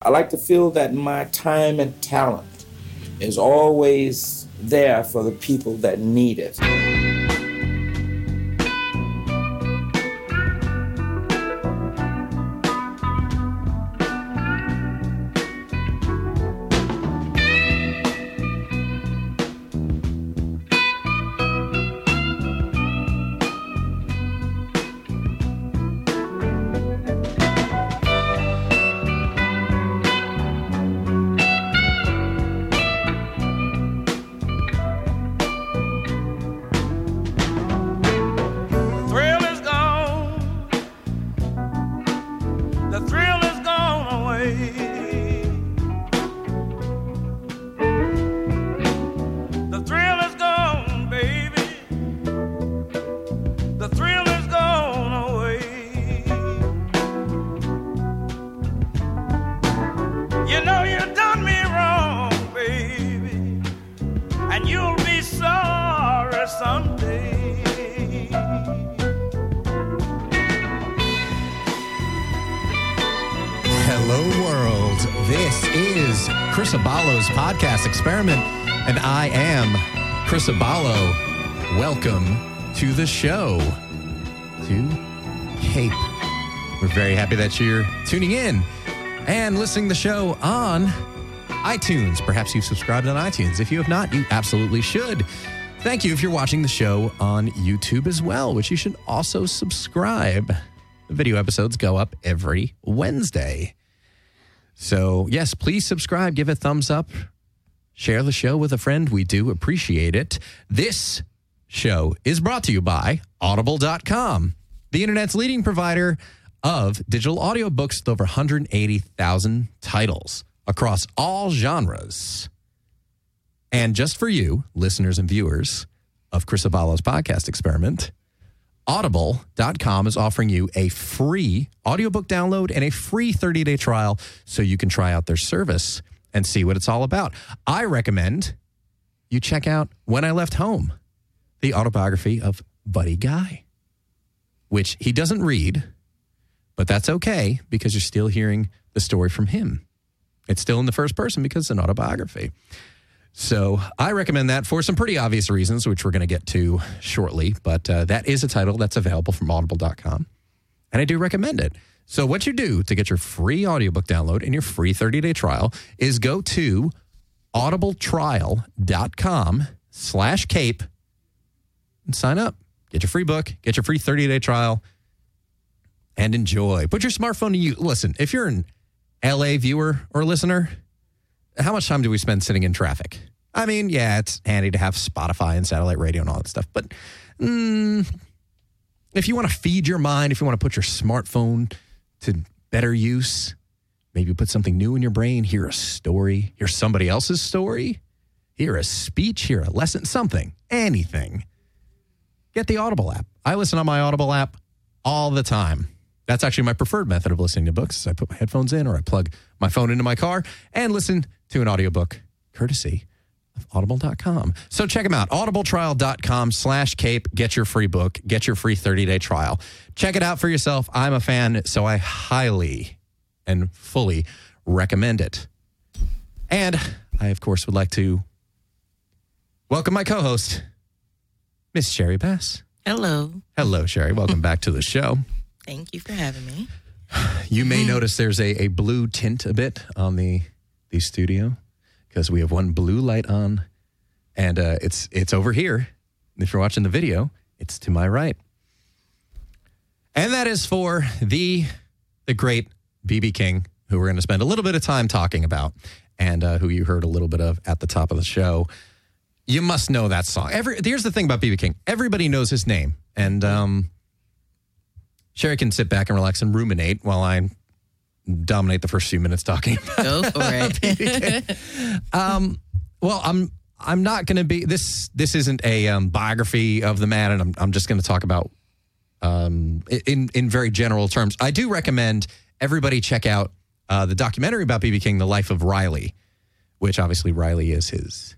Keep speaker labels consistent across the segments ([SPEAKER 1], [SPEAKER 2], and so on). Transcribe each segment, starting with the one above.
[SPEAKER 1] I like to feel that my time and talent is always there for the people that need it.
[SPEAKER 2] Podcast experiment, and I am Chris Aballo. Welcome to the show, to Cape. We're very happy that you're tuning in and listening to the show on iTunes. Perhaps you've subscribed on iTunes. If you have not, you absolutely should. Thank you if you're watching the show on YouTube as well, which you should also subscribe. The video episodes go up every Wednesday. So, yes, please subscribe, give a thumbs up, share the show with a friend. We do appreciate it. This show is brought to you by Audible.com, the internet's leading provider of digital audiobooks with over 180,000 titles across all genres. And just for you, listeners and viewers of Chris Aballo's podcast experiment, Audible.com is offering you a free audiobook download and a free 30-day trial so you can try out their service and see what it's all about. I recommend you check out When I Left Home, the autobiography of Buddy Guy, which he doesn't read, but that's okay because you're still hearing the story from him. It's still in the first person because it's an autobiography. So I recommend that for some pretty obvious reasons, which we're going to get to shortly. But that is a title that's available from Audible.com. And I do recommend it. So what you do to get your free audiobook download and your free 30-day trial is go to audibletrial.com/cape and sign up. Get your free book, get your free 30-day trial, and enjoy. Put your smartphone to use. Listen, if you're an LA viewer or listener, how much time do we spend sitting in traffic? I mean, yeah, it's handy to have Spotify and satellite radio and all that stuff. But if you want to feed your mind, if you want to put your smartphone to better use, maybe put something new in your brain, hear a story, hear somebody else's story, hear a speech, hear a lesson, something, anything, get the Audible app. I listen on my Audible app all the time. That's actually my preferred method of listening to books. I put my headphones in or I plug my phone into my car and listen to an audiobook courtesy of Audible.com. So check them out. Audibletrial.com/cape. Get your free book. Get your free 30-day trial. Check it out for yourself. I'm a fan, so I highly and fully recommend it. And I, of course, would like to welcome my co-host, Miss Sherry Bass.
[SPEAKER 3] Hello.
[SPEAKER 2] Hello, Sherry. Welcome back to the show.
[SPEAKER 3] Thank you for having me.
[SPEAKER 2] You may notice there's a blue tint a bit on the studio because we have one blue light on, and it's over here. If you're watching the video, it's to my right. And that is for the great B.B. King, who we're going to spend a little bit of time talking about, and who you heard a little bit of at the top of the show. You must know that song. Here's the thing about B.B. King. Everybody knows his name, and Sherry can sit back and relax and ruminate while I dominate the first few minutes talking about
[SPEAKER 3] Go for it.
[SPEAKER 2] Well, I'm not going to be this isn't a biography of the man, and I'm just going to talk about in very general terms. I do recommend everybody check out the documentary about B.B. King, The Life of Riley, which obviously Riley is his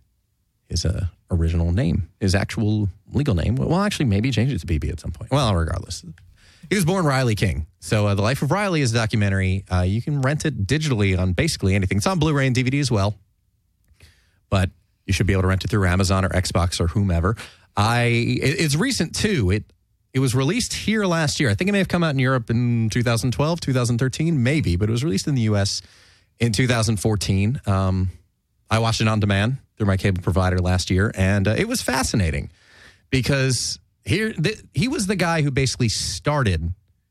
[SPEAKER 2] original name, his actual legal name. Well, actually, maybe he changed it to B.B. at some point. Well, regardless. He was born Riley King. So The Life of Riley is a documentary. You can rent it digitally on basically anything. It's on Blu-ray and DVD as well. But you should be able to rent it through Amazon or Xbox or whomever. It's recent, too. It was released here last year. I think it may have come out in Europe in 2012, 2013, maybe. But it was released in the U.S. in 2014. I watched it on demand through my cable provider last year. And it was fascinating because he was the guy who basically started...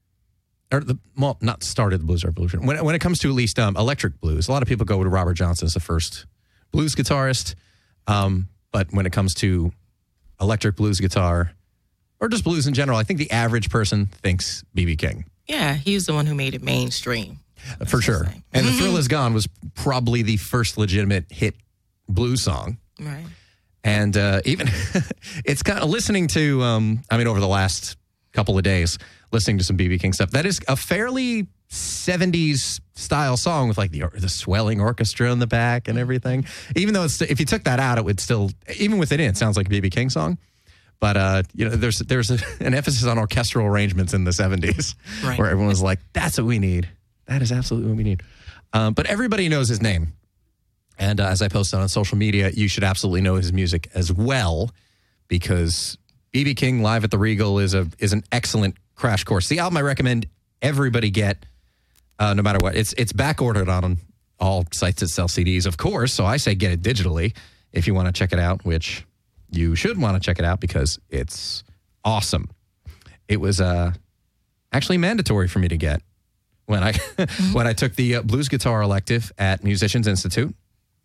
[SPEAKER 2] not started the blues revolution. When it comes to at least electric blues, a lot of people go to Robert Johnson as the first blues guitarist. But when it comes to electric blues guitar, or just blues in general, I think the average person thinks B.B. King.
[SPEAKER 3] Yeah, he's the one who made it mainstream.
[SPEAKER 2] For sure. And The Thrill Is Gone was probably the first legitimate hit blues song.
[SPEAKER 3] Right.
[SPEAKER 2] And even, it's kind of listening to, over the last couple of days, listening to some B.B. King stuff. That is a fairly 70s style song with like the swelling orchestra in the back and everything. Even though if you took that out, it would still, even with it in, it sounds like a B.B. King song. But, there's an emphasis on orchestral arrangements in the 70s
[SPEAKER 3] right.
[SPEAKER 2] where everyone was like, that's what we need. That is absolutely what we need. But everybody knows his name. And as I posted on social media, you should absolutely know his music as well because B.B. King Live at the Regal is an excellent crash course. The album I recommend everybody get, no matter what. It's back ordered on all sites that sell CDs, of course. So I say get it digitally if you want to check it out, which you should want to check it out because it's awesome. It was actually mandatory for me to get when I took the blues guitar elective at Musicians Institute,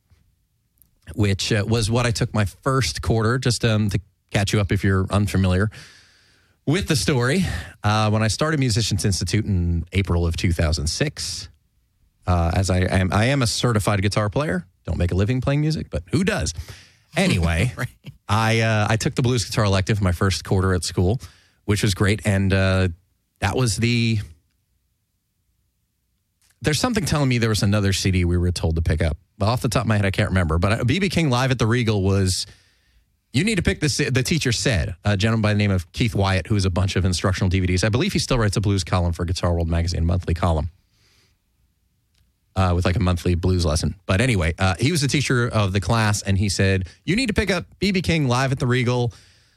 [SPEAKER 2] which was what I took my first quarter, just to catch you up if you're unfamiliar with the story. When I started Musicians Institute in April of 2006, as I am a certified guitar player. Don't make a living playing music, but who does? Anyway,
[SPEAKER 3] right.
[SPEAKER 2] I took the blues guitar elective my first quarter at school, which was great. And that was there's something telling me there was another CD we were told to pick up. But off the top of my head, I can't remember. But B.B. King Live at the Regal was... You need to pick this. The teacher said, a gentleman by the name of Keith Wyatt, who has a bunch of instructional DVDs. I believe he still writes a blues column for Guitar World Magazine, a monthly column, with like a monthly blues lesson. But anyway, he was the teacher of the class, and he said, you need to pick up B.B. King Live at the Regal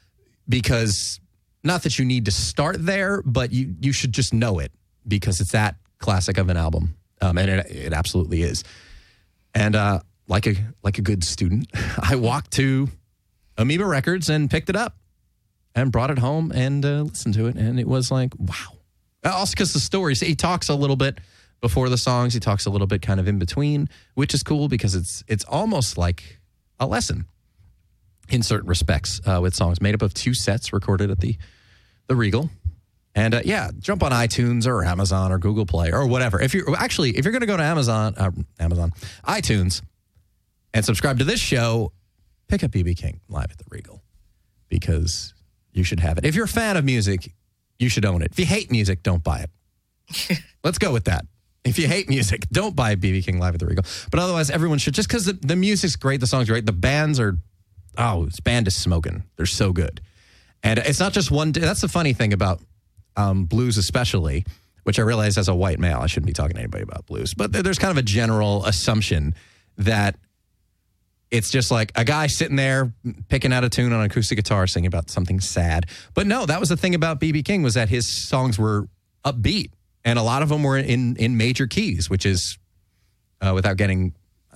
[SPEAKER 2] because not that you need to start there, but you should just know it because it's that classic of an album. And it absolutely is. And like a good student, I walked to Amoeba Records and picked it up and brought it home and listened to it. And it was like, wow. Also because the stories, he talks a little bit before the songs. He talks a little bit kind of in between, which is cool because it's almost like a lesson in certain respects with songs made up of 2 sets recorded at the Regal. And jump on iTunes or Amazon or Google Play or whatever. If you're going to go to Amazon, iTunes and subscribe to this show, pick up B.B. King Live at the Regal because you should have it. If you're a fan of music, you should own it. If you hate music, don't buy it. Let's go with that. If you hate music, don't buy B.B. King Live at the Regal. But otherwise, everyone should, just because the music's great, the song's great, the bands are, this band is smoking. They're so good. And it's not just one, that's the funny thing about blues especially, which I realize as a white male, I shouldn't be talking to anybody about blues. But there's kind of a general assumption that it's just like a guy sitting there picking out a tune on an acoustic guitar singing about something sad. But no, that was the thing about B.B. King was that his songs were upbeat. And a lot of them were in major keys, which is without getting,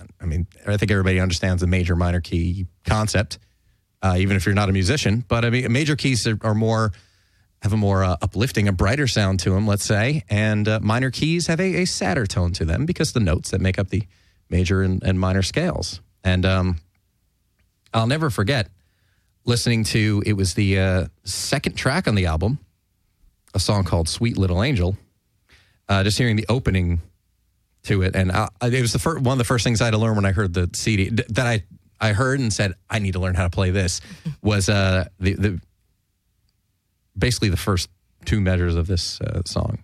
[SPEAKER 2] I think everybody understands the major minor key concept, even if you're not a musician. But major keys have a more uplifting, a brighter sound to them, let's say. And minor keys have a sadder tone to them because the notes that make up the major and minor scales. And I'll never forget listening to, it was the second track on the album, a song called Sweet Little Angel. Just hearing the opening to it. And it was one of the first things I had to learn when I heard the CD that I heard and said, I need to learn how to play this, was the basically the first 2 measures of this song.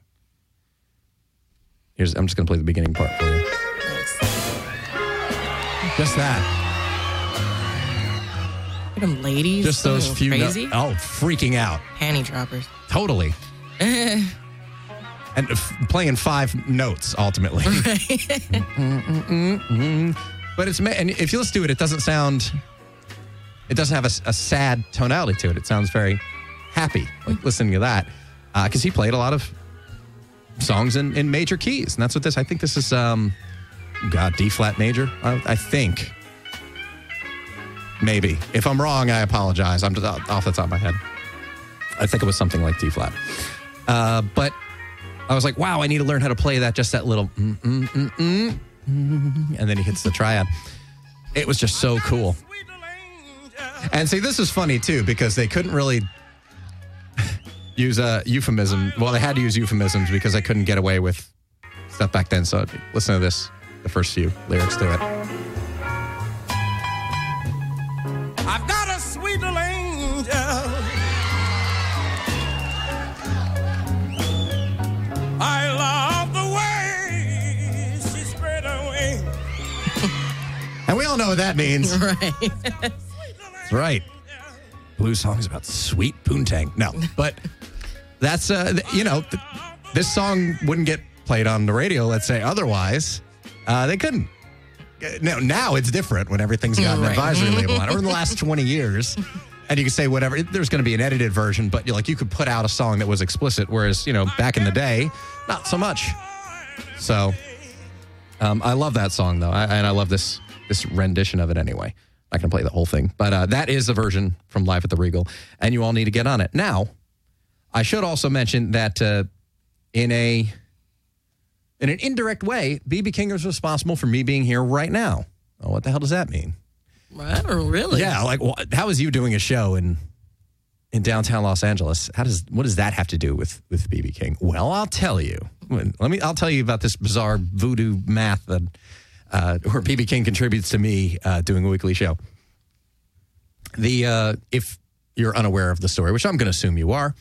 [SPEAKER 2] I'm just going to play the beginning part for you. Just that.
[SPEAKER 3] Them ladies.
[SPEAKER 2] Just those few
[SPEAKER 3] crazy.
[SPEAKER 2] freaking out.
[SPEAKER 3] Panty droppers.
[SPEAKER 2] Totally. and playing 5 notes ultimately. But and if you listen to it, it doesn't have a sad tonality to it. It sounds very happy, like listening to that, because he played a lot of songs in major keys, and that's what I think this is. D flat major, I think. Maybe. If I'm wrong, I apologize. I'm just off the top of my head. I think it was something like D flat. But I was like, wow, I need to learn how to play that, just that little and then he hits the triad. It was just so cool. And see, this is funny too, because they couldn't really use a euphemism. Well, they had to use euphemisms because they couldn't get away with stuff back then. So listen to this, the first few lyrics to it.
[SPEAKER 4] I've got a sweet little angel. I love the way she spread her wings.
[SPEAKER 2] And we all know what that means.
[SPEAKER 3] Right.
[SPEAKER 2] That's right. Blues songs about sweet poontang. No, but that's, this song wouldn't get played on the radio, let's say otherwise. They couldn't. Now it's different when everything's got an advisory label on it. Or in the last 20 years, and you can say whatever. There's going to be an edited version, but you could put out a song that was explicit, whereas, back in the day, not so much. So I love that song, though, and I love this rendition of it anyway. I'm not going to play the whole thing, but that is the version from Live at the Regal, and you all need to get on it. Now, I should also mention that in an indirect way, B.B. King is responsible for me being here right now. Oh, what the hell does that mean?
[SPEAKER 3] Oh, really?
[SPEAKER 2] Yeah, how is you doing a show in downtown Los Angeles? What does that have to do with B.B. King? Well, I'll tell you. I'll tell you about this bizarre voodoo math that where B.B. King contributes to me doing a weekly show. If you're unaware of the story, which I'm going to assume you are,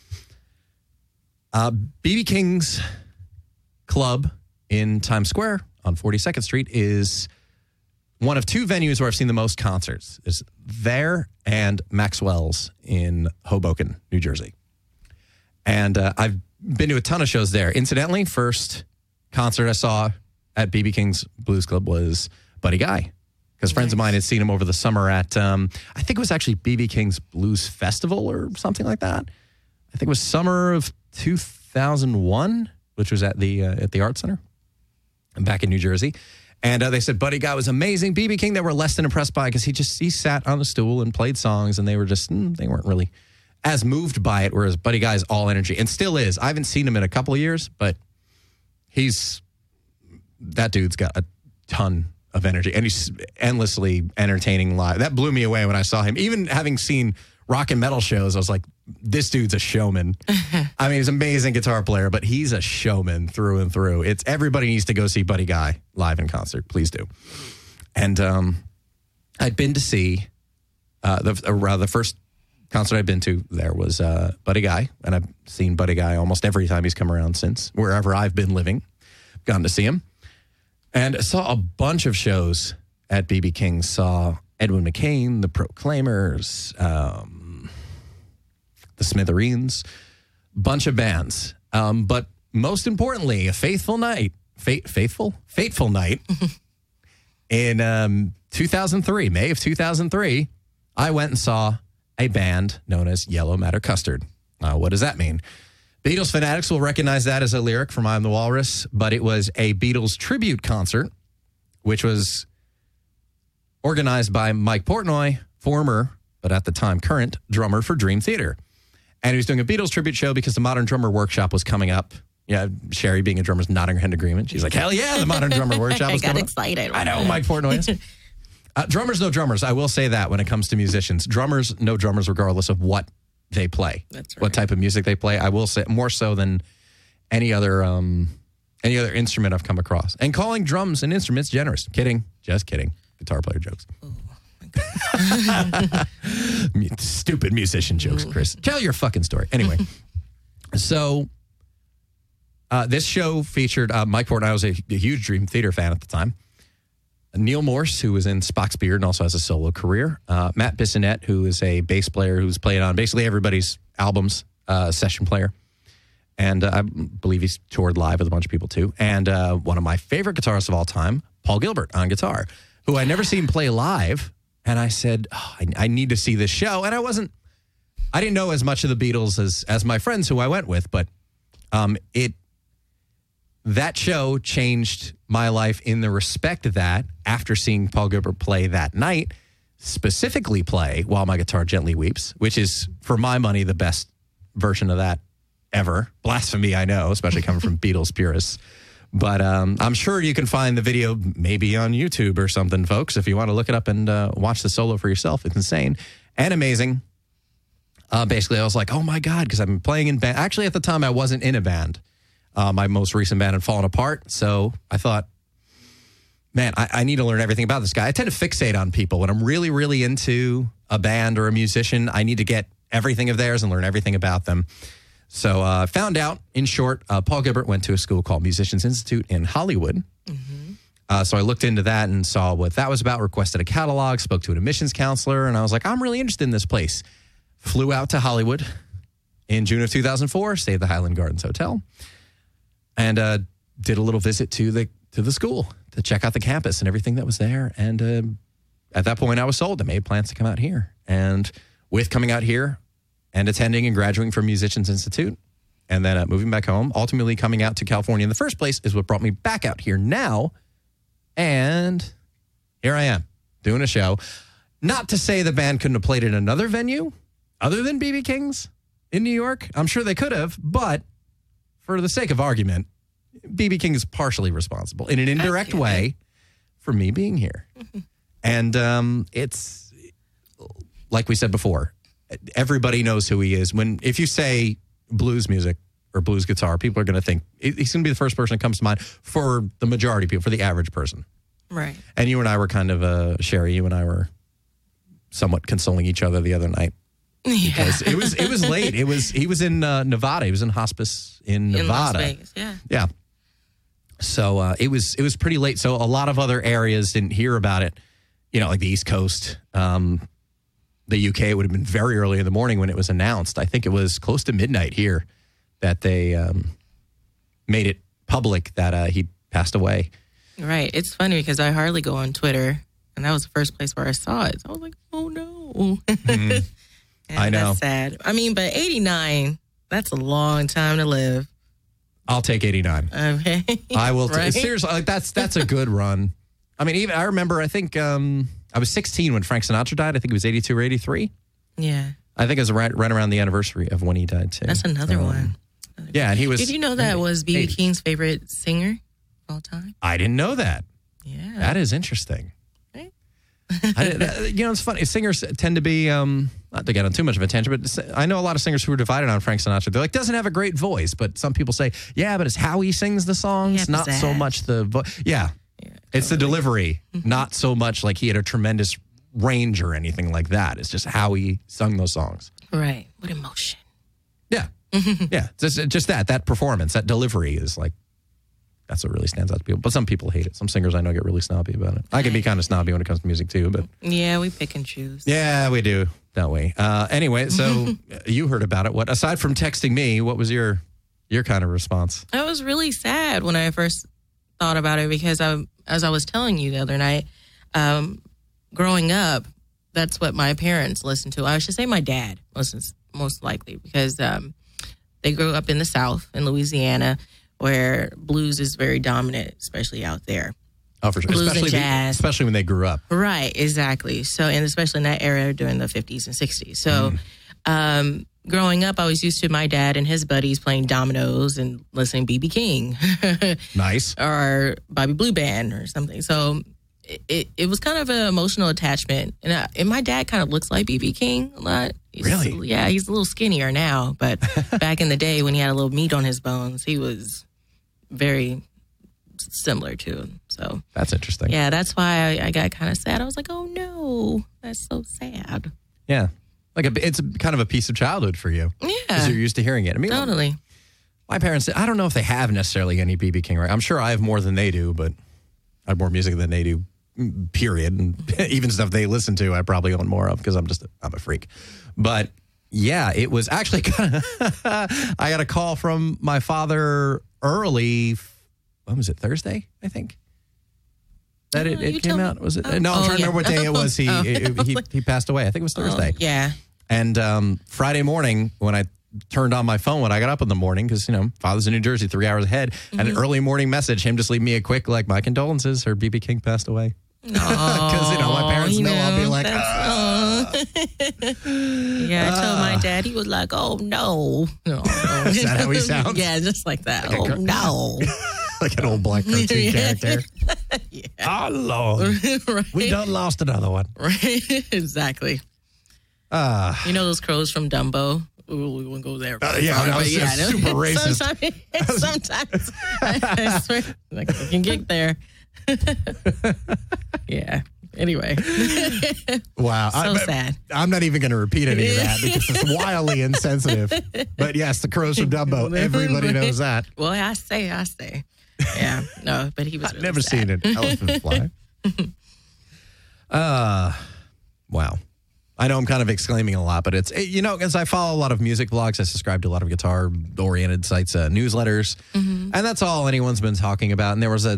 [SPEAKER 2] B.B. King's club in Times Square on 42nd Street is one of 2 venues where I've seen the most concerts. It's there and Maxwell's in Hoboken, New Jersey. And I've been to a ton of shows there. Incidentally, first concert I saw at B.B. King's Blues Club was Buddy Guy, because friends of mine had seen him over the summer at, I think it was actually B.B. King's Blues Festival or something like that. I think it was summer of 2001, which was at the Art Center back in New Jersey. And they said Buddy Guy was amazing. B.B. King, they were less than impressed by, because he sat on a stool and played songs, and they were just, they weren't really as moved by it, whereas Buddy Guy's all energy, and still is. I haven't seen him in a couple of years, but that dude's got a ton of energy, and he's endlessly entertaining live. That blew me away when I saw him. Even having seen rock and metal shows, I was like, this dude's a showman. I mean, he's an amazing guitar player, but he's a showman through and through. Everybody needs to go see Buddy Guy live in concert. Please do. And I'd been to see the first concert I'd been to there was Buddy Guy, and I've seen Buddy Guy almost every time he's come around since, wherever I've been living. Gotten to see him. And I saw a bunch of shows at B.B. King. Saw Edwin McCain, the Proclaimers, the Smithereens, bunch of bands. But most importantly, a fateful night in 2003, May of 2003, I went and saw a band known as Yellow Matter Custard. What does that mean? Beatles fanatics will recognize that as a lyric from I'm the Walrus, but it was a Beatles tribute concert, which was organized by Mike Portnoy, former, but at the time current, drummer for Dream Theater. And he was doing a Beatles tribute show because the Modern Drummer Workshop was coming up. Yeah, Sherry, being a drummer, is nodding her head in agreement. She's like, hell yeah, the Modern Drummer Workshop was coming up.
[SPEAKER 3] I got excited.
[SPEAKER 2] I know, Mike Portnoy is. Drummers, no drummers. I will say that when it comes to musicians. Drummers, no drummers, regardless of what they play.
[SPEAKER 3] That's right.
[SPEAKER 2] What type of music they play. I will say more so than any other instrument I've come across. And calling drums and instruments generous. Kidding. Just kidding. Guitar player jokes.
[SPEAKER 3] Oh, my God.
[SPEAKER 2] Stupid musician jokes, Chris. Tell your fucking story. Anyway, so this show featured Mike Portnoy. I was a huge Dream Theater fan at the time. Neil Morse, who was in Spock's Beard and also has a solo career. Matt Bissonette, who is a bass player who's played on basically everybody's albums, session player. And I believe he's toured live with a bunch of people too. And one of my favorite guitarists of all time, Paul Gilbert on guitar, who I never seen play live. And I said, I need to see this show. And I didn't know as much of the Beatles as my friends who I went with, but that show changed my life in the respect that after seeing Paul Gilbert play that night, specifically play While My Guitar Gently Weeps, which is, for my money, the best version of that ever. Blasphemy, I know, especially coming from Beatles purists. But I'm sure you can find the video maybe on YouTube or something, folks, if you want to look it up and watch the solo for yourself. It's insane and amazing. Basically, I was like, oh, my God, because I've been playing in band. Actually, at the time, I wasn't in a band. My most recent band had fallen apart. So I thought, man, I need to learn everything about this guy. I tend to fixate on people. When I'm really, really into a band or a musician, I need to get everything of theirs and learn everything about them. So I found out, in short, Paul Gilbert went to a school called Musicians Institute in Hollywood. Mm-hmm. So I looked into that and saw what that was about, requested a catalog, spoke to an admissions counselor, and I was like, I'm really interested in this place. Flew out to Hollywood in June of 2004, stayed at the Highland Gardens Hotel, and did a little visit to the school to check out the campus and everything that was there. And at that point, I was sold. I made plans to come out here. And with coming out here and attending and graduating from Musicians Institute, and then moving back home, ultimately coming out to California in the first place is what brought me back out here now. And here I am doing a show. Not to say the band couldn't have played in another venue other than B.B. King's in New York. I'm sure they could have, but for the sake of argument, B.B. King is partially responsible in an indirect way for me being here. And it's, like we said before, everybody knows who he is. If you say blues music or blues guitar, people are going to think, he's going to be the first person that comes to mind for the majority of people, for the average person.
[SPEAKER 3] Right.
[SPEAKER 2] And you and I were kind of, Sherry, you and I were somewhat consoling each other the other night. Because it was late. He was in Nevada. He was in hospice in Nevada.
[SPEAKER 3] In Las Vegas, yeah.
[SPEAKER 2] Yeah. So it was pretty late. So a lot of other areas didn't hear about it. You know, like the East Coast, the UK. It would have been very early in the morning when it was announced. I think it was close to midnight here that they made it public that he passed away.
[SPEAKER 3] Right. It's funny because I hardly go on Twitter, and that was the first place where I saw it. So I was like, oh no.
[SPEAKER 2] I know.
[SPEAKER 3] That's sad. I mean, but 89, that's a long time to live.
[SPEAKER 2] I'll take 89.
[SPEAKER 3] Okay.
[SPEAKER 2] I will.
[SPEAKER 3] Right?
[SPEAKER 2] Seriously, like that's a good run. I mean, I remember, I think I was 16 when Frank Sinatra died. I think it was 82 or 83.
[SPEAKER 3] Yeah.
[SPEAKER 2] I think it was right around the anniversary of when he died, too.
[SPEAKER 3] That's another one.
[SPEAKER 2] Yeah, and he was...
[SPEAKER 3] Did you know that was B.B. King's favorite singer of all time?
[SPEAKER 2] I didn't know that.
[SPEAKER 3] Yeah.
[SPEAKER 2] That is interesting.
[SPEAKER 3] Right?
[SPEAKER 2] It's funny. Singers tend to be, not to get on too much of a tangent, but I know a lot of singers who are divided on Frank Sinatra. They're like, doesn't have a great voice, but some people say, yeah, but it's how he sings the songs, not so much the voice. Yeah. It's the delivery, not so much like he had a tremendous range or anything like that. It's just how he sung those songs.
[SPEAKER 3] Right. With emotion.
[SPEAKER 2] Yeah. Yeah. Just that performance, that delivery is like, that's what really stands out to people. But some people hate it. Some singers I know get really snobby about it. I can be kind of snobby when it comes to music too, but.
[SPEAKER 3] Yeah, we pick and choose.
[SPEAKER 2] Yeah, we do, don't we? Anyway, so you heard about it. What, aside from texting me, what was your kind of response?
[SPEAKER 3] I was really sad when I first thought about it because as I was telling you the other night, growing up, that's what my parents listened to. I should say my dad listens most likely because they grew up in the South, in Louisiana, where blues is very dominant, especially out there.
[SPEAKER 2] Oh, for sure.
[SPEAKER 3] Blues and jazz.
[SPEAKER 2] Especially when they grew up.
[SPEAKER 3] Right, exactly. So, and especially in that era during the 50s and 60s. So, growing up, I was used to my dad and his buddies playing dominoes and listening to B.B. King.
[SPEAKER 2] Nice.
[SPEAKER 3] Or Bobby Blue Band or something. So it was kind of an emotional attachment. And my dad kind of looks like B.B. King a lot.
[SPEAKER 2] Really?
[SPEAKER 3] Yeah, he's a little skinnier now. But back in the day when he had a little meat on his bones, he was very similar to him. So
[SPEAKER 2] that's interesting.
[SPEAKER 3] Yeah, that's why I got kind of sad. I was like, oh no, that's so sad.
[SPEAKER 2] Yeah. Like it's kind of a piece of childhood for you.
[SPEAKER 3] Yeah.
[SPEAKER 2] Because you're used to hearing it. I mean,
[SPEAKER 3] totally.
[SPEAKER 2] My parents, I don't know if they have necessarily any B.B. King, right? I'm sure I have more than they do, but I have more music than they do, period. And even stuff they listen to, I probably own more of because I'm a freak. But Yeah, it was actually kind of, I got a call from my father early, when was it, Thursday, I think? That it came out? Was it? No, I'm trying to remember what day it was. He passed away. I think it was Thursday.
[SPEAKER 3] Yeah.
[SPEAKER 2] And Friday morning, when I turned on my phone when I got up in the morning, because, father's in New Jersey 3 hours ahead, and an early morning message, him just leave me a quick, my condolences, her BB King passed away. Because, my parents know I'll be like,
[SPEAKER 3] Yeah, I told my dad, he was like, oh, no.
[SPEAKER 2] Is that how he sounds?
[SPEAKER 3] Yeah, just like that. Like no.
[SPEAKER 2] Like an old black cartoon character.
[SPEAKER 3] Yeah.
[SPEAKER 2] Oh, Lord.
[SPEAKER 3] Right.
[SPEAKER 2] We done lost another one.
[SPEAKER 3] Right, exactly. Those crows from Dumbo? Ooh, we won't go there.
[SPEAKER 2] Yeah, was super racist.
[SPEAKER 3] Sometimes I swear, I can get there. Yeah. Anyway.
[SPEAKER 2] Wow.
[SPEAKER 3] So sad.
[SPEAKER 2] I'm not even going to repeat any of that because it's wildly insensitive. But yes, the crows from Dumbo. Everybody knows that.
[SPEAKER 3] Well, I say. Yeah. No, but he was really
[SPEAKER 2] never
[SPEAKER 3] sad.
[SPEAKER 2] seen an elephant fly. Wow. I know I'm kind of exclaiming a lot, but it's, as I follow a lot of music blogs, I subscribe to a lot of guitar-oriented sites, newsletters, and that's all anyone's been talking about. And there was a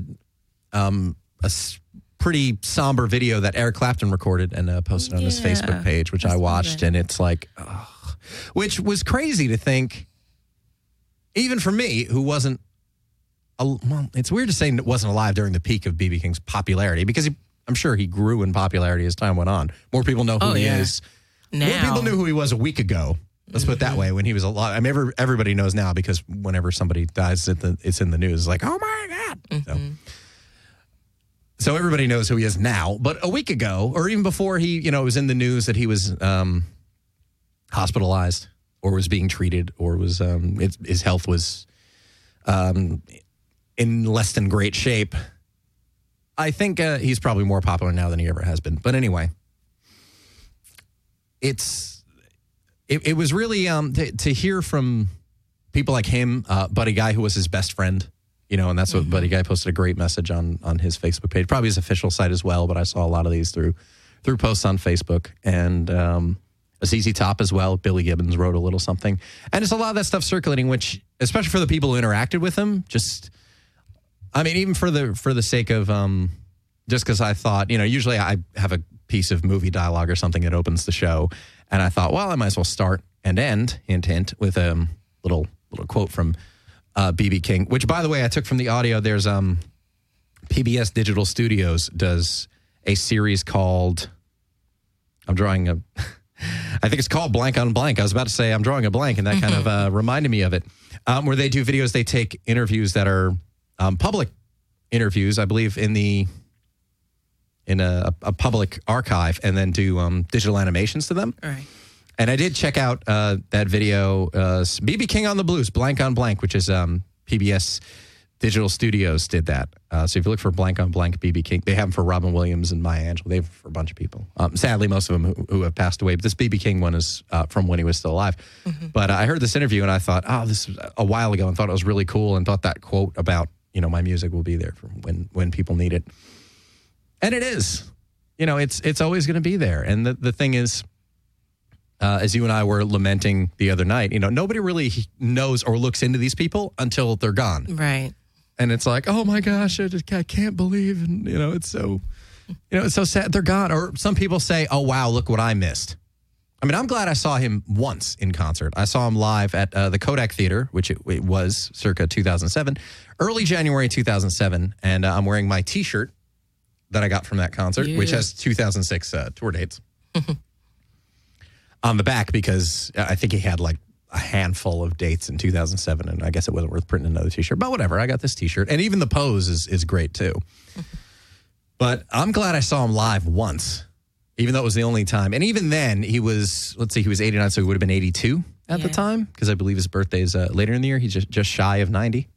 [SPEAKER 2] pretty somber video that Eric Clapton recorded and posted on his Facebook page, which I watched, and it's like, which was crazy to think, even for me, who wasn't, it's weird to say wasn't alive during the peak of BB King's popularity, because I'm sure he grew in popularity as time went on. More people know who he is.
[SPEAKER 3] Now.
[SPEAKER 2] More people knew who he was a week ago. Let's put it that way. When he was alive, I mean, everybody knows now, because whenever somebody dies, it's in the news. It's like, oh my God. So everybody knows who he is now. But a week ago, or even before he, it was in the news that he was hospitalized or was being treated, or was his health was in less than great shape. I think he's probably more popular now than he ever has been. But anyway, it was really to hear from people like him, Buddy Guy, who was his best friend, and that's what Buddy Guy posted a great message on his Facebook page, probably his official site as well. But I saw a lot of these through posts on Facebook, and ZZ Top as well. Billy Gibbons wrote a little something, and it's a lot of that stuff circulating, which, especially for the people who interacted with him, even for the sake of, just because I thought, usually I have a piece of movie dialogue or something that opens the show, and I thought, well, I might as well start and end, hint, with a little quote from BB King, which, by the way, I took from the audio. There's PBS Digital Studios does a series called, I think it's called Blank on Blank. I was about to say I'm drawing a blank, and that kind of reminded me of it, where they do videos. They take interviews that are public interviews, I believe, in a public archive, and then do digital animations to them. Right. And I did check out that video, BB King on the Blues, Blank on Blank, which is PBS Digital Studios did that. So if you look for Blank on Blank BB King, they have them for Robin Williams and Maya Angelou. They have them for a bunch of people. Sadly, most of them who have passed away. But this BB King one is from when he was still alive. But I heard this interview, and I thought, this was a while ago, and thought it was really cool, and thought that quote about, my music will be there for when people need it. And it is. It's always going to be there. And the thing is, as you and I were lamenting the other night, nobody really knows or looks into these people until they're gone.
[SPEAKER 3] Right.
[SPEAKER 2] And it's like, oh my gosh, I can't believe, and it's so, it's so sad they're gone. Or some people say, oh wow, look what I missed. I mean, I'm glad I saw him once in concert. I saw him live at the Kodak Theater, which it was circa 2007, early January 2007, and I'm wearing my T-shirt that I got from that concert, which has 2006 tour dates on the back, because I think he had like a handful of dates in 2007, and I guess it wasn't worth printing another T-shirt. But whatever, I got this T-shirt, and even the pose is great too. But I'm glad I saw him live once, even though it was the only time. And even then, he was 89, so he would have been 82 at the time, because I believe his birthday is later in the year. He's just shy of 90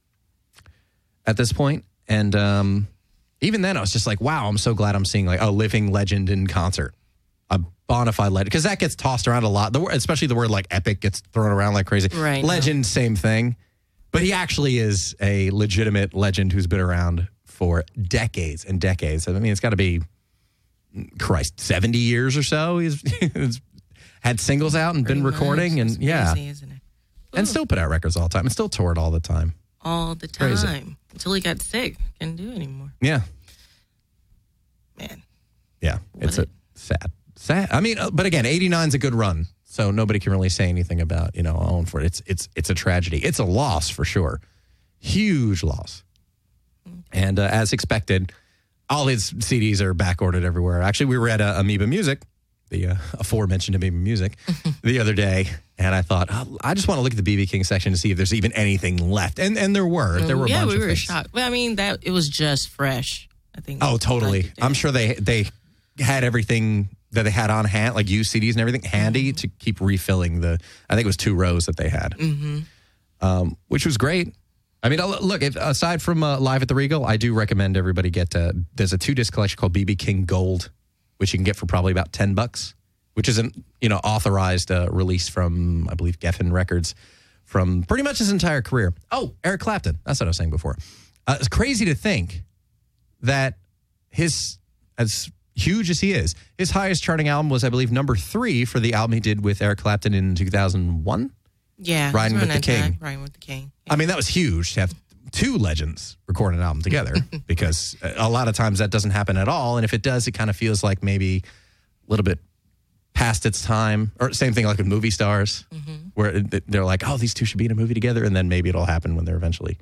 [SPEAKER 2] at this point. And even then, I was just like, wow, I'm so glad I'm seeing like a living legend in concert. A bona fide legend, because that gets tossed around a lot. Especially the word like epic gets thrown around like crazy.
[SPEAKER 3] Right.
[SPEAKER 2] Legend, same thing. But he actually is a legitimate legend who's been around for decades and decades. I mean, it's got to be, 70 years or so. had singles out and been recording, and
[SPEAKER 3] crazy, isn't it?
[SPEAKER 2] and still put out records all the time, and still toured all the time.
[SPEAKER 3] All the
[SPEAKER 2] Crazy.
[SPEAKER 3] time until he got sick. Couldn't do it anymore.
[SPEAKER 2] Yeah,
[SPEAKER 3] Man,
[SPEAKER 2] yeah, it's a sad. I mean, but again, 89 is a good run, so nobody can really say anything about Owen Ford. It's a tragedy. It's a loss for sure, huge loss. And as expected, all his CDs are back ordered everywhere. Actually, we were at Amoeba Music, the aforementioned Amoeba Music, the other day, and I thought, I just want to look at the BB King section to see if there's even anything left. And there were a bunch
[SPEAKER 3] yeah,
[SPEAKER 2] of
[SPEAKER 3] we were
[SPEAKER 2] things.
[SPEAKER 3] shocked. But I mean, that it was just fresh. I think.
[SPEAKER 2] Oh, totally. I'm sure they had everything that they had on hand, like used CDs and everything, handy to keep refilling I think it was 2 rows that they had, which was great. I mean, look, aside from Live at the Regal, I do recommend everybody get, there's a 2-disc collection called BB King Gold, which you can get for probably about $10, which is an authorized release from, I believe, Geffen Records from pretty much his entire career. Oh, Eric Clapton. That's what I was saying before. It's crazy to think that as huge as he is, his highest charting album was, I believe, number 3 for the album he did with Eric Clapton in 2001.
[SPEAKER 3] Yeah.
[SPEAKER 2] Riding with the King.
[SPEAKER 3] Riding with the King.
[SPEAKER 2] I mean, that was huge to have 2 legends record an album together because a lot of times that doesn't happen at all. And if it does, it kind of feels like maybe a little bit past its time. Or same thing like with movie stars where they're like, oh, these 2 should be in a movie together. And then maybe it'll happen when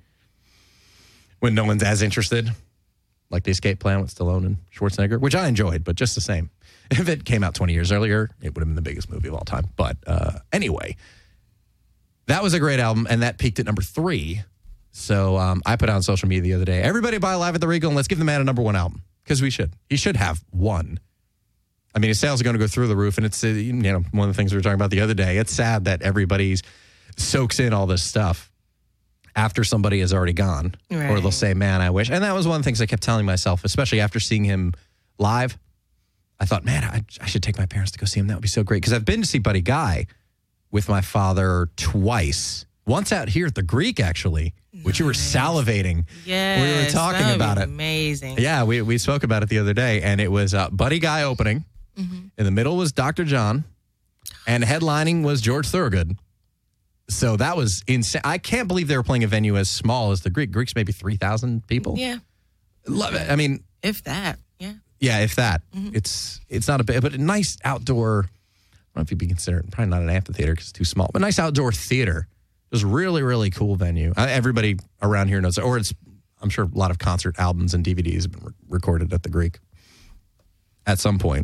[SPEAKER 2] no one's as interested. Like The Escape Plan with Stallone and Schwarzenegger, which I enjoyed, but just the same. If it came out 20 years earlier, it would have been the biggest movie of all time. But anyway, that was a great album, and that peaked at number 3. So I put out on social media the other day, everybody buy Live at the Regal, and let's give the man a number 1 album, because we should. He should have one. I mean, his sales are going to go through the roof, and it's one of the things we were talking about the other day. It's sad that everybody soaks in all this stuff after somebody has already gone,
[SPEAKER 3] right.
[SPEAKER 2] Or they'll say, man, I wish. And that was one of the things I kept telling myself, especially after seeing him live. I thought, man, I should take my parents to go see him. That would be so great. Because I've been to see Buddy Guy with my father twice. Once out here at the Greek, actually, which you were salivating.
[SPEAKER 3] Yes,
[SPEAKER 2] we were talking about it.
[SPEAKER 3] Amazing.
[SPEAKER 2] Yeah, we spoke about it the other day. And it was Buddy Guy opening. In the middle was Dr. John. And headlining was George Thorogood. So that was insane. I can't believe they were playing a venue as small as the Greek. Greek's maybe 3,000 people.
[SPEAKER 3] Yeah.
[SPEAKER 2] Love it. I mean,
[SPEAKER 3] if that. Yeah.
[SPEAKER 2] Yeah, if that. It's not a bit, but a nice outdoor. I don't know if you'd be considered, probably not an amphitheater because it's too small, but nice outdoor theater. It was really, really cool venue. Everybody around here knows it, or I'm sure a lot of concert albums and DVDs have been recorded at the Greek at some point.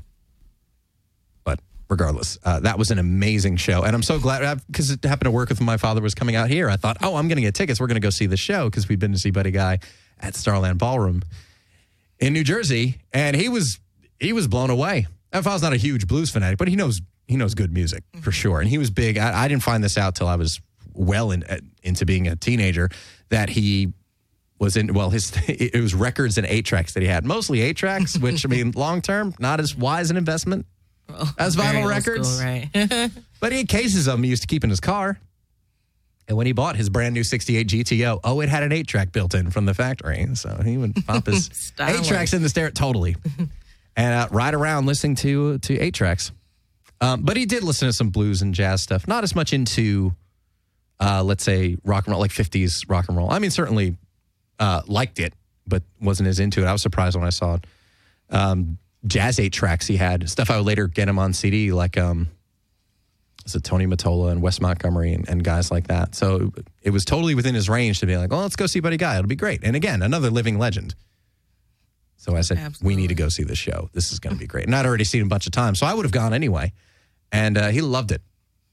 [SPEAKER 2] But regardless, that was an amazing show. And I'm so glad, because it happened to work with my father was coming out here. I thought, I'm going to get tickets. We're going to go see the show because we've been to see Buddy Guy at Starland Ballroom in New Jersey. And he was blown away. My father's not a huge blues fanatic, but he knows good music for sure. And he was big. I didn't find this out till I was well into being a teenager that he was in, it was records and 8-tracks that he had. Mostly 8-tracks, which, I mean, long-term, not as wise an investment as vinyl records.
[SPEAKER 3] School, right.
[SPEAKER 2] But he had cases of them he used to keep in his car. And when he bought his brand new 68 GTO, it had an 8-track built in from the factory. So he would pop his 8-tracks in the stereo, totally. And ride around listening to 8-tracks. But he did listen to some blues and jazz stuff. Not as much into, let's say, rock and roll, like 50s rock and roll. I mean, certainly liked it, but wasn't as into it. I was surprised when I saw it. Jazz 8-tracks he had. Stuff I would later get him on CD, like was it Tony Mottola and Wes Montgomery and guys like that. So it was totally within his range to be like, let's go see Buddy Guy. It'll be great. And again, another living legend. So I said, We need to go see this show. This is going to be great. And I'd already seen him a bunch of times, so I would have gone anyway. And he loved it.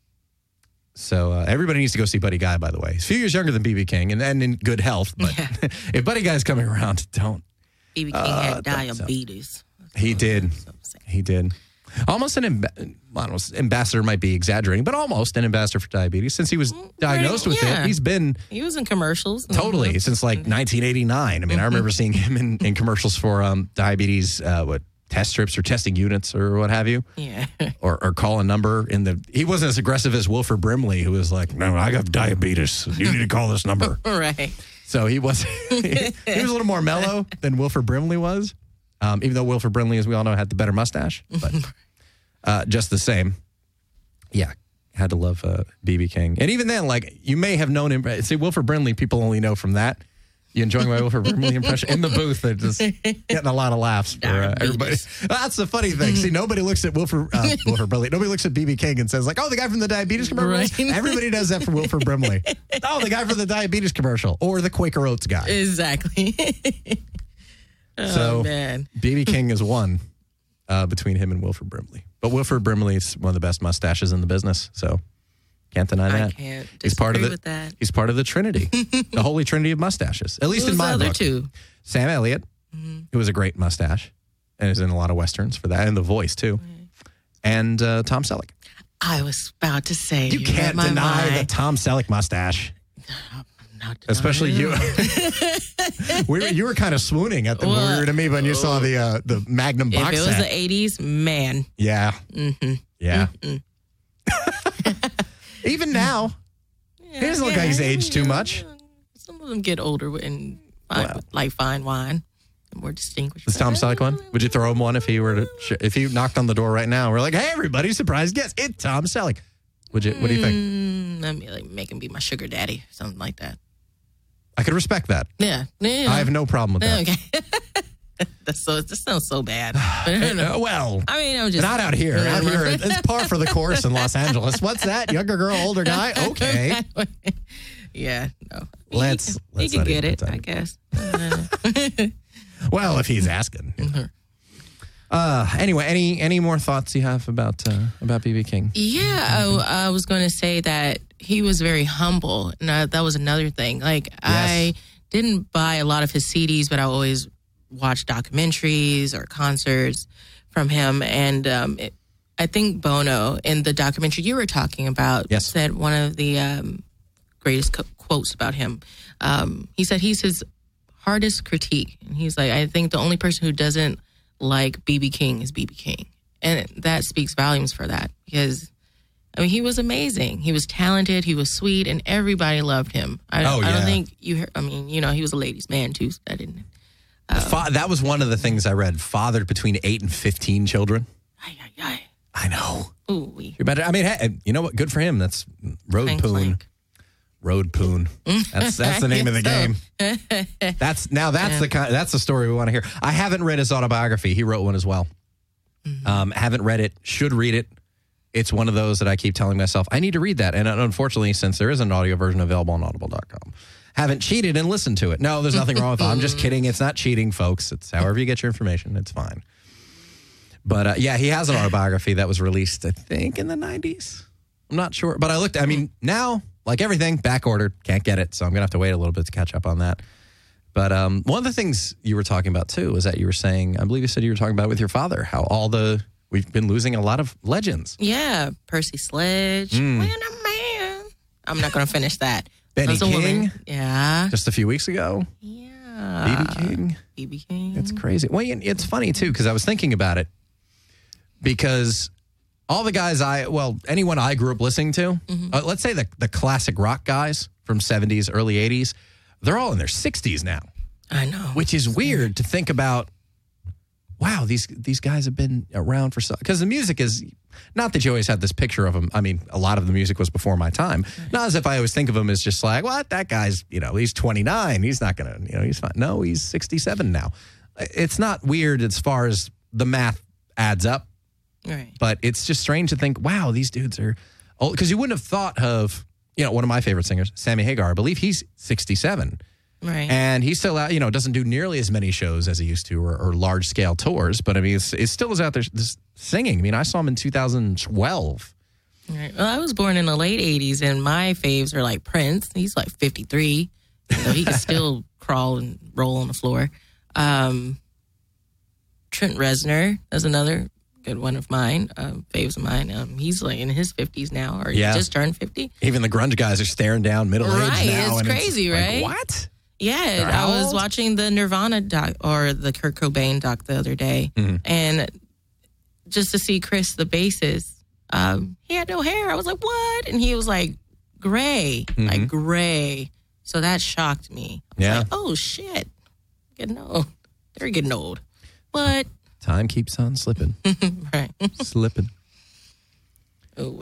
[SPEAKER 2] So everybody needs to go see Buddy Guy, by the way. He's a few years younger than B.B. King and in good health. But if Buddy Guy's coming around, don't.
[SPEAKER 3] B.B. King had diabetes.
[SPEAKER 2] He did. He did. Almost ambassador might be exaggerating, but almost an ambassador for diabetes. Since he was diagnosed with it,
[SPEAKER 3] he was in commercials.
[SPEAKER 2] Totally, since like 1989. I mean, I remember seeing him in commercials for diabetes, test strips or testing units or what have you.
[SPEAKER 3] Yeah.
[SPEAKER 2] Or call a number he wasn't as aggressive as Wilford Brimley, who was like, no, I got diabetes. You need to call this number.
[SPEAKER 3] Right.
[SPEAKER 2] So he was a little more mellow than Wilford Brimley was. Even though Wilford Brimley, as we all know, had the better mustache, but just the same. Yeah, had to love B.B. King. And even then, like, you may have known him. See, Wilford Brimley, people only know from that. You enjoying my Wilford Brimley impression? In the booth, they're just getting a lot of laughs for everybody. That's the funny thing. See, nobody looks at Wilford Brimley. Nobody looks at B.B. King and says, like, oh, the guy from the diabetes commercial?
[SPEAKER 3] Right.
[SPEAKER 2] Everybody does that for Wilford Brimley. Oh, the guy from the diabetes commercial. Or the Quaker Oats guy.
[SPEAKER 3] Exactly.
[SPEAKER 2] So,
[SPEAKER 3] man.
[SPEAKER 2] B.B. King is one between him and Wilford Brimley. But Wilford Brimley is one of the best mustaches in the business, so can't deny that.
[SPEAKER 3] I can't disagree with that.
[SPEAKER 2] He's part of the Trinity, the Holy Trinity of mustaches, at least in my book.
[SPEAKER 3] Two?
[SPEAKER 2] Sam Elliott, who was a great mustache, and is in a lot of westerns for that, and the voice too. And Tom Selleck.
[SPEAKER 3] I was about to say.
[SPEAKER 2] You can't deny the Tom Selleck mustache. Especially you. You were kind of swooning at the movie to me when you saw the Magnum box set.
[SPEAKER 3] If it was the 80s, man.
[SPEAKER 2] Yeah.
[SPEAKER 3] Mm-hmm.
[SPEAKER 2] Yeah. Even now, he doesn't look like he's aged too much.
[SPEAKER 3] Some of them get older and like fine wine. More distinguished.
[SPEAKER 2] Is Tom Selleck one? Would you throw him one if he were to if he knocked on the door right now? We're like, hey, everybody, surprise guest, it's Tom Selleck. Would you? What do you think?
[SPEAKER 3] Let me make him be my sugar daddy, something like that.
[SPEAKER 2] I could respect that.
[SPEAKER 3] Yeah.
[SPEAKER 2] I have no problem with that.
[SPEAKER 3] Okay. That sounds so bad.
[SPEAKER 2] Well,
[SPEAKER 3] I mean, I'm just
[SPEAKER 2] not out here. Out here, it's par for the course in Los Angeles. What's that? Younger girl, older guy? Okay.
[SPEAKER 3] Yeah. No.
[SPEAKER 2] Let's
[SPEAKER 3] he can get it, I guess.
[SPEAKER 2] Well, if he's asking. Anyway, any more thoughts you have about B.B. King?
[SPEAKER 3] Yeah, I was going to say that he was very humble, and that was another thing. Like, yes. I didn't buy a lot of his CDs, but I always watched documentaries or concerts from him. And I think Bono, in the documentary you were talking about, said one of the greatest quotes about him. He said he's his hardest critique. And he's like, I think the only person who doesn't like B.B. King is B.B. King. And that speaks volumes for that, because I mean, he was amazing. He was talented. He was sweet, and everybody loved him. I don't think you heard, I mean, you know, he was a ladies' man too. So that didn't.
[SPEAKER 2] That was one of the things I read. Fathered between 8 and 15 children. I know.
[SPEAKER 3] Ooh.
[SPEAKER 2] I mean, hey, you know what? Good for him. That's road poon. Road poon. That's the name of the game. That's the story we want to hear. I haven't read his autobiography. He wrote one as well. Mm-hmm. Haven't read it. Should read it. It's one of those that I keep telling myself, I need to read that. And unfortunately, since there is an audio version available on audible.com, haven't cheated and listened to it. No, there's nothing wrong with it. I'm just kidding. It's not cheating, folks. It's however you get your information. It's fine. But yeah, he has an autobiography that was released, I think, in the 90s. I'm not sure. But I looked, I mean, now, like everything, back ordered. Can't get it. So I'm going to have to wait a little bit to catch up on that. But one of the things you were talking about, too, was that you were saying, I believe you said you were talking about with your father, how we've been losing a lot of legends.
[SPEAKER 3] Yeah. Percy Sledge. Man, man. I'm not going to finish that.
[SPEAKER 2] Benny King.
[SPEAKER 3] Woman. Yeah.
[SPEAKER 2] Just a few weeks ago.
[SPEAKER 3] Yeah.
[SPEAKER 2] B.B. King.
[SPEAKER 3] B.B. King.
[SPEAKER 2] It's crazy. Well, it's funny, too, because I was thinking about it. Because all the guys anyone I grew up listening to, let's say the classic rock guys from 70s, early 80s, they're all in their 60s now.
[SPEAKER 3] I know.
[SPEAKER 2] Which is weird to think about. Wow, these guys have been around for so... Because the music is... Not that you always had this picture of them. I mean, a lot of the music was before my time. Not as if I always think of him as just like, what? That guy's, he's 29. He's not going to, he's fine. No, he's 67 now. It's not weird as far as the math adds up.
[SPEAKER 3] Right.
[SPEAKER 2] But it's just strange to think, wow, these dudes are old. Because you wouldn't have thought of, one of my favorite singers, Sammy Hagar. I believe he's 67.
[SPEAKER 3] Right.
[SPEAKER 2] And he's still out, doesn't do nearly as many shows as he used to or large scale tours. But I mean, it still is out there singing. I mean, I saw him in 2012.
[SPEAKER 3] Right. Well, I was born in the late 80s, and my faves are like Prince. He's like 53. So he can still crawl and roll on the floor. Trent Reznor is another good one of mine, faves of mine. He's like in his 50s now, or he just turned 50.
[SPEAKER 2] Even the grunge guys are staring down middle age now.
[SPEAKER 3] Right, it's crazy, right?
[SPEAKER 2] Like, what?
[SPEAKER 3] Yeah, I was watching the Nirvana doc or the Kurt Cobain doc the other day, and just to see Chris, the bassist, he had no hair. I was like, what? And he was like gray, like gray. So that shocked me. I was like, oh, shit. Getting old. They're getting old. But
[SPEAKER 2] time keeps on slipping.
[SPEAKER 3] Right.
[SPEAKER 2] Slipping.
[SPEAKER 3] Oh, wait.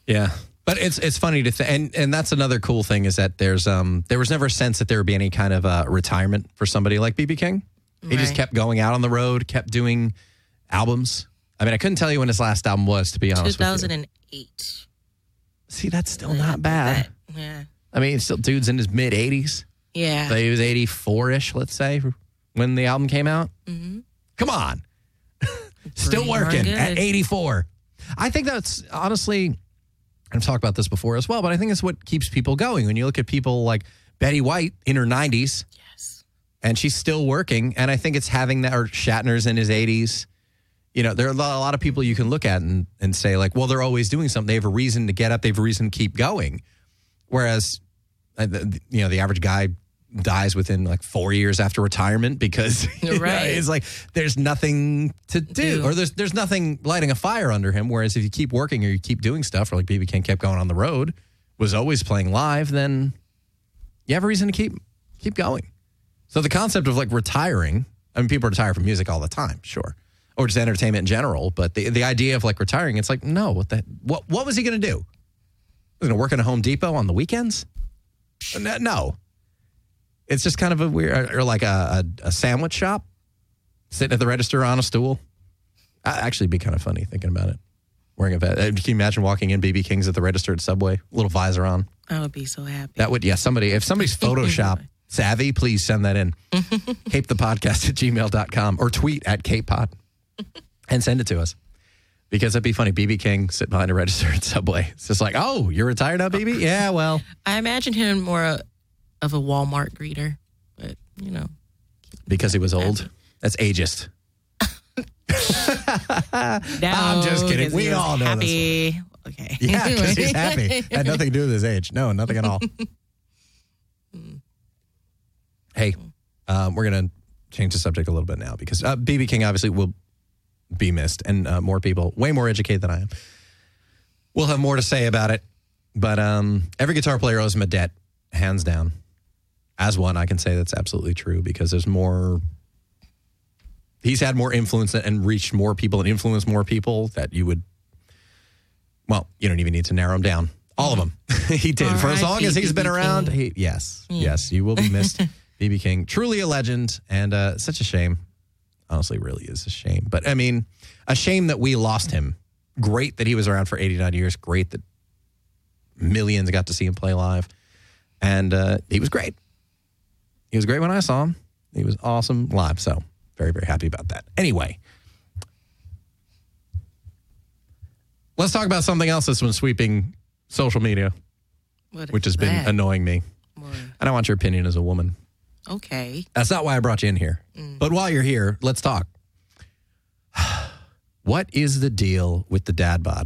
[SPEAKER 2] Yeah. But it's funny to think, and that's another cool thing is that there was never a sense that there would be any kind of retirement for somebody like B.B. King. He just kept going out on the road, kept doing albums. I mean, I couldn't tell you when his last album was, to be honest
[SPEAKER 3] 2008.
[SPEAKER 2] with you. See, that's still not bad.
[SPEAKER 3] Yeah.
[SPEAKER 2] I mean, still dude's in his mid-80s.
[SPEAKER 3] Yeah.
[SPEAKER 2] So he was 84-ish, let's say, when the album came out.
[SPEAKER 3] Mm-hmm.
[SPEAKER 2] Come on. Still working at 84. I think that's, honestly, I've talked about this before as well, but I think it's what keeps people going. When you look at people like Betty White in her 90s,
[SPEAKER 3] Yes.
[SPEAKER 2] and she's still working, and I think it's having that, or Shatner's in his 80s. You know, there are a lot of people you can look at and say, like, well, they're always doing something. They have a reason to get up. They have a reason to keep going. Whereas, you know, the average guy dies within like 4 years after retirement because it's like there's nothing to do, or there's nothing lighting a fire under him. Whereas if you keep working or you keep doing stuff, or like B.B. King kept going on the road, was always playing live, then you have a reason to keep going. So the concept of like retiring, I mean, people retire from music all the time, sure, or just entertainment in general. But the idea of like retiring, it's like, no, what was he going to do? Was he going to work in a Home Depot on the weekends? No. It's just kind of a weird, or like a sandwich shop, sitting at the register on a stool. Actually, be kind of funny thinking about it. Wearing a vest. Can you imagine walking in B.B. King's at the register at Subway, little visor on?
[SPEAKER 3] I would be so happy.
[SPEAKER 2] That would, yeah. If somebody's Photoshop savvy, please send that in. CapeThePodcast@gmail.com or tweet at CapePod and send it to us. Because it'd be funny, B.B. King sitting behind a register at Subway. It's just like, oh, you're retired now, B.B.? Yeah, well.
[SPEAKER 3] I imagine him more of a Walmart greeter, but, you know.
[SPEAKER 2] Because he was old? That's ageist.
[SPEAKER 3] No,
[SPEAKER 2] I'm just kidding. We all know
[SPEAKER 3] happy. This. Okay.
[SPEAKER 2] Yeah, because he's happy. Had nothing to do with his age. No, nothing at all. Hey, we're going to change the subject a little bit now because B.B. King obviously will be missed, and more people, way more educated than I am, will have more to say about it. But every guitar player owes him a debt, hands down. As one, I can say that's absolutely true because there's more. He's had more influence and reached more people and influenced more people that you would. Well, you don't even need to narrow them down. All of them. He did. For as long as he's been around, yes, you will be missed. B.B. King, truly a legend, and such a shame. Honestly, really is a shame. But, I mean, a shame that we lost him. Great that he was around for 89 years. Great that millions got to see him play live. And he was great. He was great when I saw him. He was awesome live. So, very, very happy about that. Anyway, let's talk about something else that's been sweeping social media, which has been annoying me.
[SPEAKER 3] What?
[SPEAKER 2] And I want your opinion as a woman.
[SPEAKER 3] Okay.
[SPEAKER 2] That's not why I brought you in here. But while you're here, let's talk. What is the deal with the dad bod?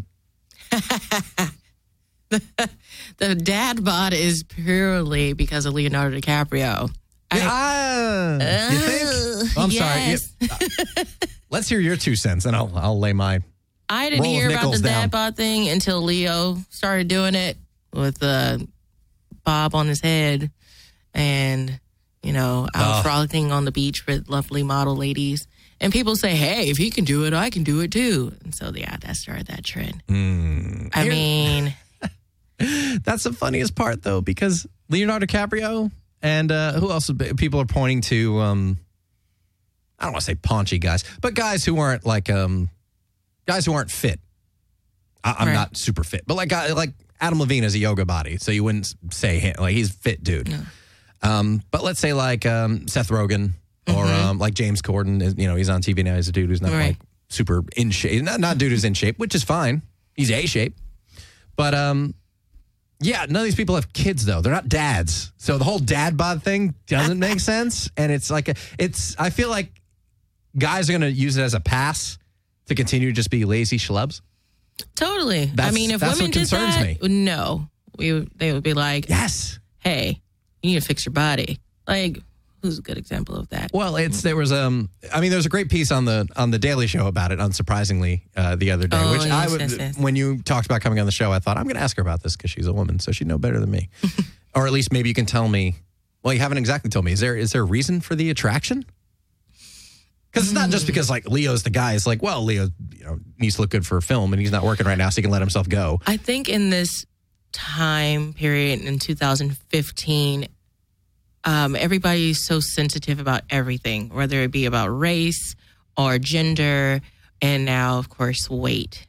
[SPEAKER 3] The dad bod is purely because of Leonardo DiCaprio.
[SPEAKER 2] You think? I'm
[SPEAKER 3] yes.
[SPEAKER 2] sorry. Let's hear your 2 cents, and I'll lay my.
[SPEAKER 3] I didn't hear about the dad
[SPEAKER 2] down.
[SPEAKER 3] bod thing until Leo started doing it with bob on his head, and out frolicking on the beach with lovely model ladies. And people say, "Hey, if he can do it, I can do it too." And so, yeah, that started that trend. I mean,
[SPEAKER 2] that's the funniest part, though, because Leonardo DiCaprio and who else? People are pointing to. I don't want to say paunchy guys, but guys who aren't guys who aren't fit. I'm not super fit, but like Adam Levine has a yoga body, so you wouldn't say him, like he's a fit dude.
[SPEAKER 3] No.
[SPEAKER 2] But let's say like Seth Rogen or like James Corden is, he's on TV now. He's a dude who's not like super in shape. Not a dude who's in shape, which is fine. He's A shape. But yeah, none of these people have kids though. They're not dads. So the whole dad bod thing doesn't make sense. And it's like I feel like guys are going to use it as a pass to continue to just be lazy schlubs.
[SPEAKER 3] Totally. I mean, if women did that, no, they would be like,
[SPEAKER 2] yes,
[SPEAKER 3] hey, you need to fix your body. Like, who's a good example of that?
[SPEAKER 2] Well, there was a great piece on the Daily Show about it, unsurprisingly, the other day.
[SPEAKER 3] Yes.
[SPEAKER 2] When you talked about coming on the show, I thought I'm going to ask her about this because she's a woman, so she'd know better than me, or at least maybe you can tell me. Well, you haven't exactly told me. Is there a reason for the attraction? Because it's not just because like Leo's the guy. It's like, well, Leo, needs to look good for a film, and he's not working right now, so he can let himself go.
[SPEAKER 3] I think in this time period in 2015, everybody's so sensitive about everything, whether it be about race or gender, and now, of course, weight,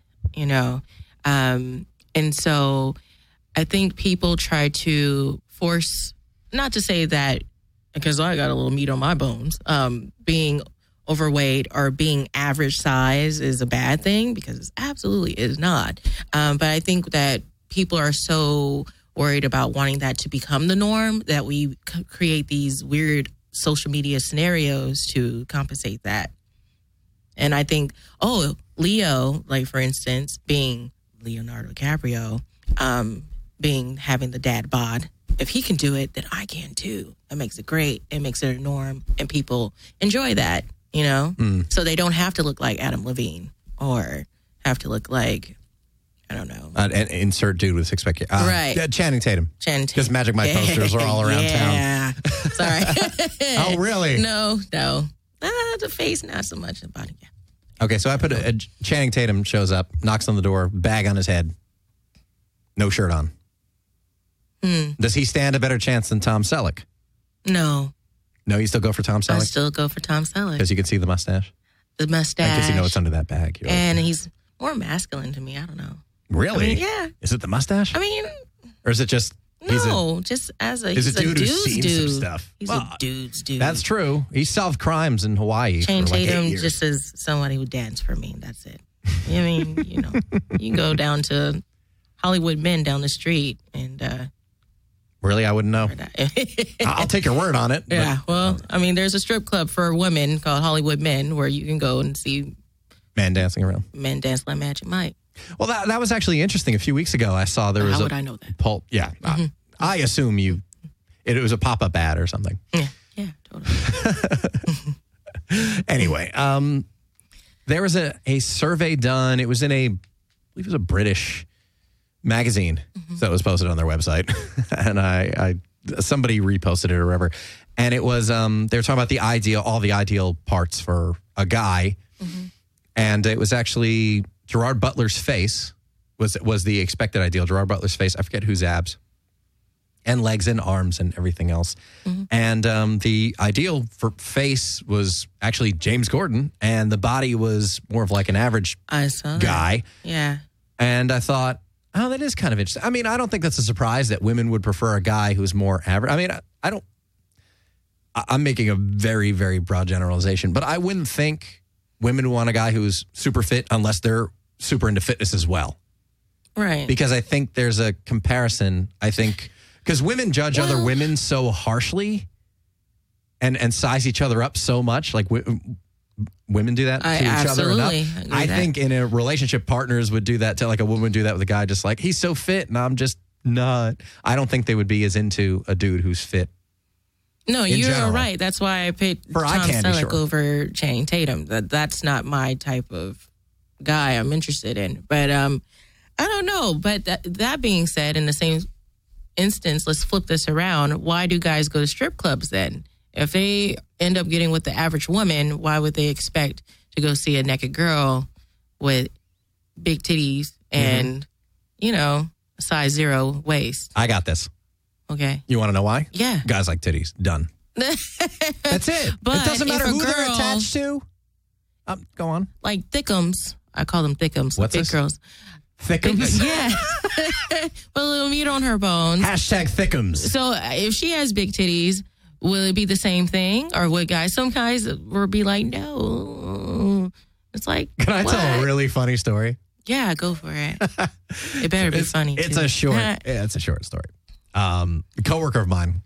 [SPEAKER 3] And so I think people try to force, not to say that, because I got a little meat on my bones, being overweight or being average size is a bad thing, because it absolutely is not. But I think that people are so worried about wanting that to become the norm that we create these weird social media scenarios to compensate that. And I think, Leo, like for instance, being Leonardo DiCaprio, having the dad bod, if he can do it, then I can too. That makes it great. It makes it a norm, and people enjoy that, So they don't have to look like Adam Levine or have to look like, I don't know.
[SPEAKER 2] An insert dude with six-pack.
[SPEAKER 3] Right.
[SPEAKER 2] Channing Tatum. Because Magic Mike posters are all around town.
[SPEAKER 3] Yeah. Sorry.
[SPEAKER 2] Oh, really?
[SPEAKER 3] No. The face, not so much the body. Yeah.
[SPEAKER 2] Okay, so I put a Channing Tatum shows up, knocks on the door, bag on his head, no shirt on. Does he stand a better chance than Tom Selleck?
[SPEAKER 3] No.
[SPEAKER 2] No, you still go for Tom Selleck?
[SPEAKER 3] I still go for Tom Selleck.
[SPEAKER 2] Because you can see the mustache?
[SPEAKER 3] The mustache.
[SPEAKER 2] Because you know it's under that bag.
[SPEAKER 3] And he's more masculine to me. I don't know.
[SPEAKER 2] Really?
[SPEAKER 3] Yeah.
[SPEAKER 2] Is it the mustache? Or is it just...
[SPEAKER 3] just as a
[SPEAKER 2] dude who's seen some stuff.
[SPEAKER 3] He's a dude's dude.
[SPEAKER 2] That's true. He solved crimes in Hawaii
[SPEAKER 3] Channing
[SPEAKER 2] for like 8
[SPEAKER 3] Tatum
[SPEAKER 2] years.
[SPEAKER 3] just as somebody who danced for me. That's it. You can go down to Hollywood Men down the street and...
[SPEAKER 2] Really? I wouldn't know. I'll take your word on it.
[SPEAKER 3] Yeah. Well, there's a strip club for women called Hollywood Men where you can go and see
[SPEAKER 2] men dancing around.
[SPEAKER 3] Men dance like Magic Mike.
[SPEAKER 2] Well, that was actually interesting. A few weeks ago, I saw there was
[SPEAKER 3] How would I know that?
[SPEAKER 2] Pulp. Yeah. I assume it was a pop-up ad or something.
[SPEAKER 3] Yeah, totally.
[SPEAKER 2] Anyway, there was a survey done. It was in I believe it was a British magazine that was posted on their website. And I somebody reposted it or whatever. And it was, they were talking about all the ideal parts for a guy. And it was actually Gerard Butler's face was the expected ideal. Gerard Butler's face. I forget whose abs. And legs and arms and everything else. And the ideal for face was actually James Corden. And the body was more of like an average guy.
[SPEAKER 3] Yeah.
[SPEAKER 2] And I thought, oh, that is kind of interesting. I don't think that's a surprise that women would prefer a guy who's more average. I'm making a very, very broad generalization, but I wouldn't think women want a guy who's super fit unless they're super into fitness as well.
[SPEAKER 3] Right.
[SPEAKER 2] Because I think there's a comparison. Because women judge other women so harshly and size each other up so much. Like women do that to each other enough. I think in a relationship, partners would do that to like a woman would do that with a guy, just like, he's so fit and I'm just not. I don't think they would be as into a dude who's fit.
[SPEAKER 3] No, you're right. That's why I picked Tom Selleck over Channing Tatum. That's not my type of guy I'm interested in. But I don't know. But that being said, in the same instance, let's flip this around. Why do guys go to strip clubs then? If they end up getting with the average woman, why would they expect to go see a naked girl with big titties and, a size 0 waist?
[SPEAKER 2] I got this.
[SPEAKER 3] Okay.
[SPEAKER 2] You want to know why?
[SPEAKER 3] Yeah.
[SPEAKER 2] Guys like titties. Done. That's it.
[SPEAKER 3] But
[SPEAKER 2] it doesn't matter who they're attached to. Go on.
[SPEAKER 3] Like thickums. I call them thickums.
[SPEAKER 2] What's
[SPEAKER 3] thick
[SPEAKER 2] this?
[SPEAKER 3] girls.
[SPEAKER 2] Thickums?
[SPEAKER 3] Yeah. With a little meat on her bones.
[SPEAKER 2] Hashtag thickums.
[SPEAKER 3] So if she has big titties, will it be the same thing? Or would some guys will be like, no. It's like,
[SPEAKER 2] can I tell a really funny story?
[SPEAKER 3] Yeah, go for it. It better be funny, too.
[SPEAKER 2] It's a short story. A coworker of mine,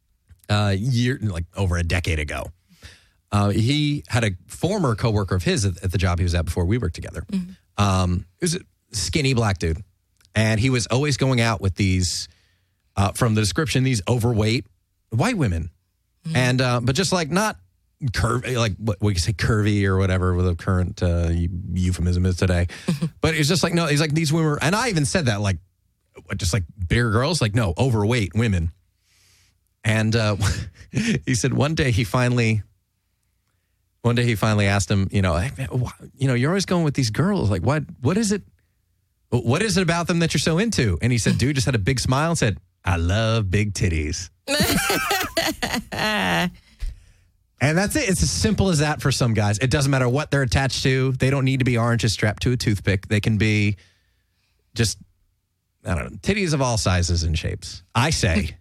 [SPEAKER 2] over a decade ago, he had a former coworker of his at the job he was at before we worked together. He was a skinny black dude, and he was always going out with these, from the description, these overweight white women, and but just like not curvy, like what we say curvy or whatever with a current euphemism is today, but it's just like no, he's like these women, and I even said that like. Just like bigger girls, like no, overweight women. And he said one day he finally One day he finally asked him, hey, man, you're always going with these girls. Like, what is it? What is it about them that you're so into? And he said, dude just had a big smile and said, I love big titties. And that's it. It's as simple as that for some guys. It doesn't matter what they're attached to. They don't need to be oranges strapped to a toothpick. They can be just, I don't know, titties of all sizes and shapes. I say,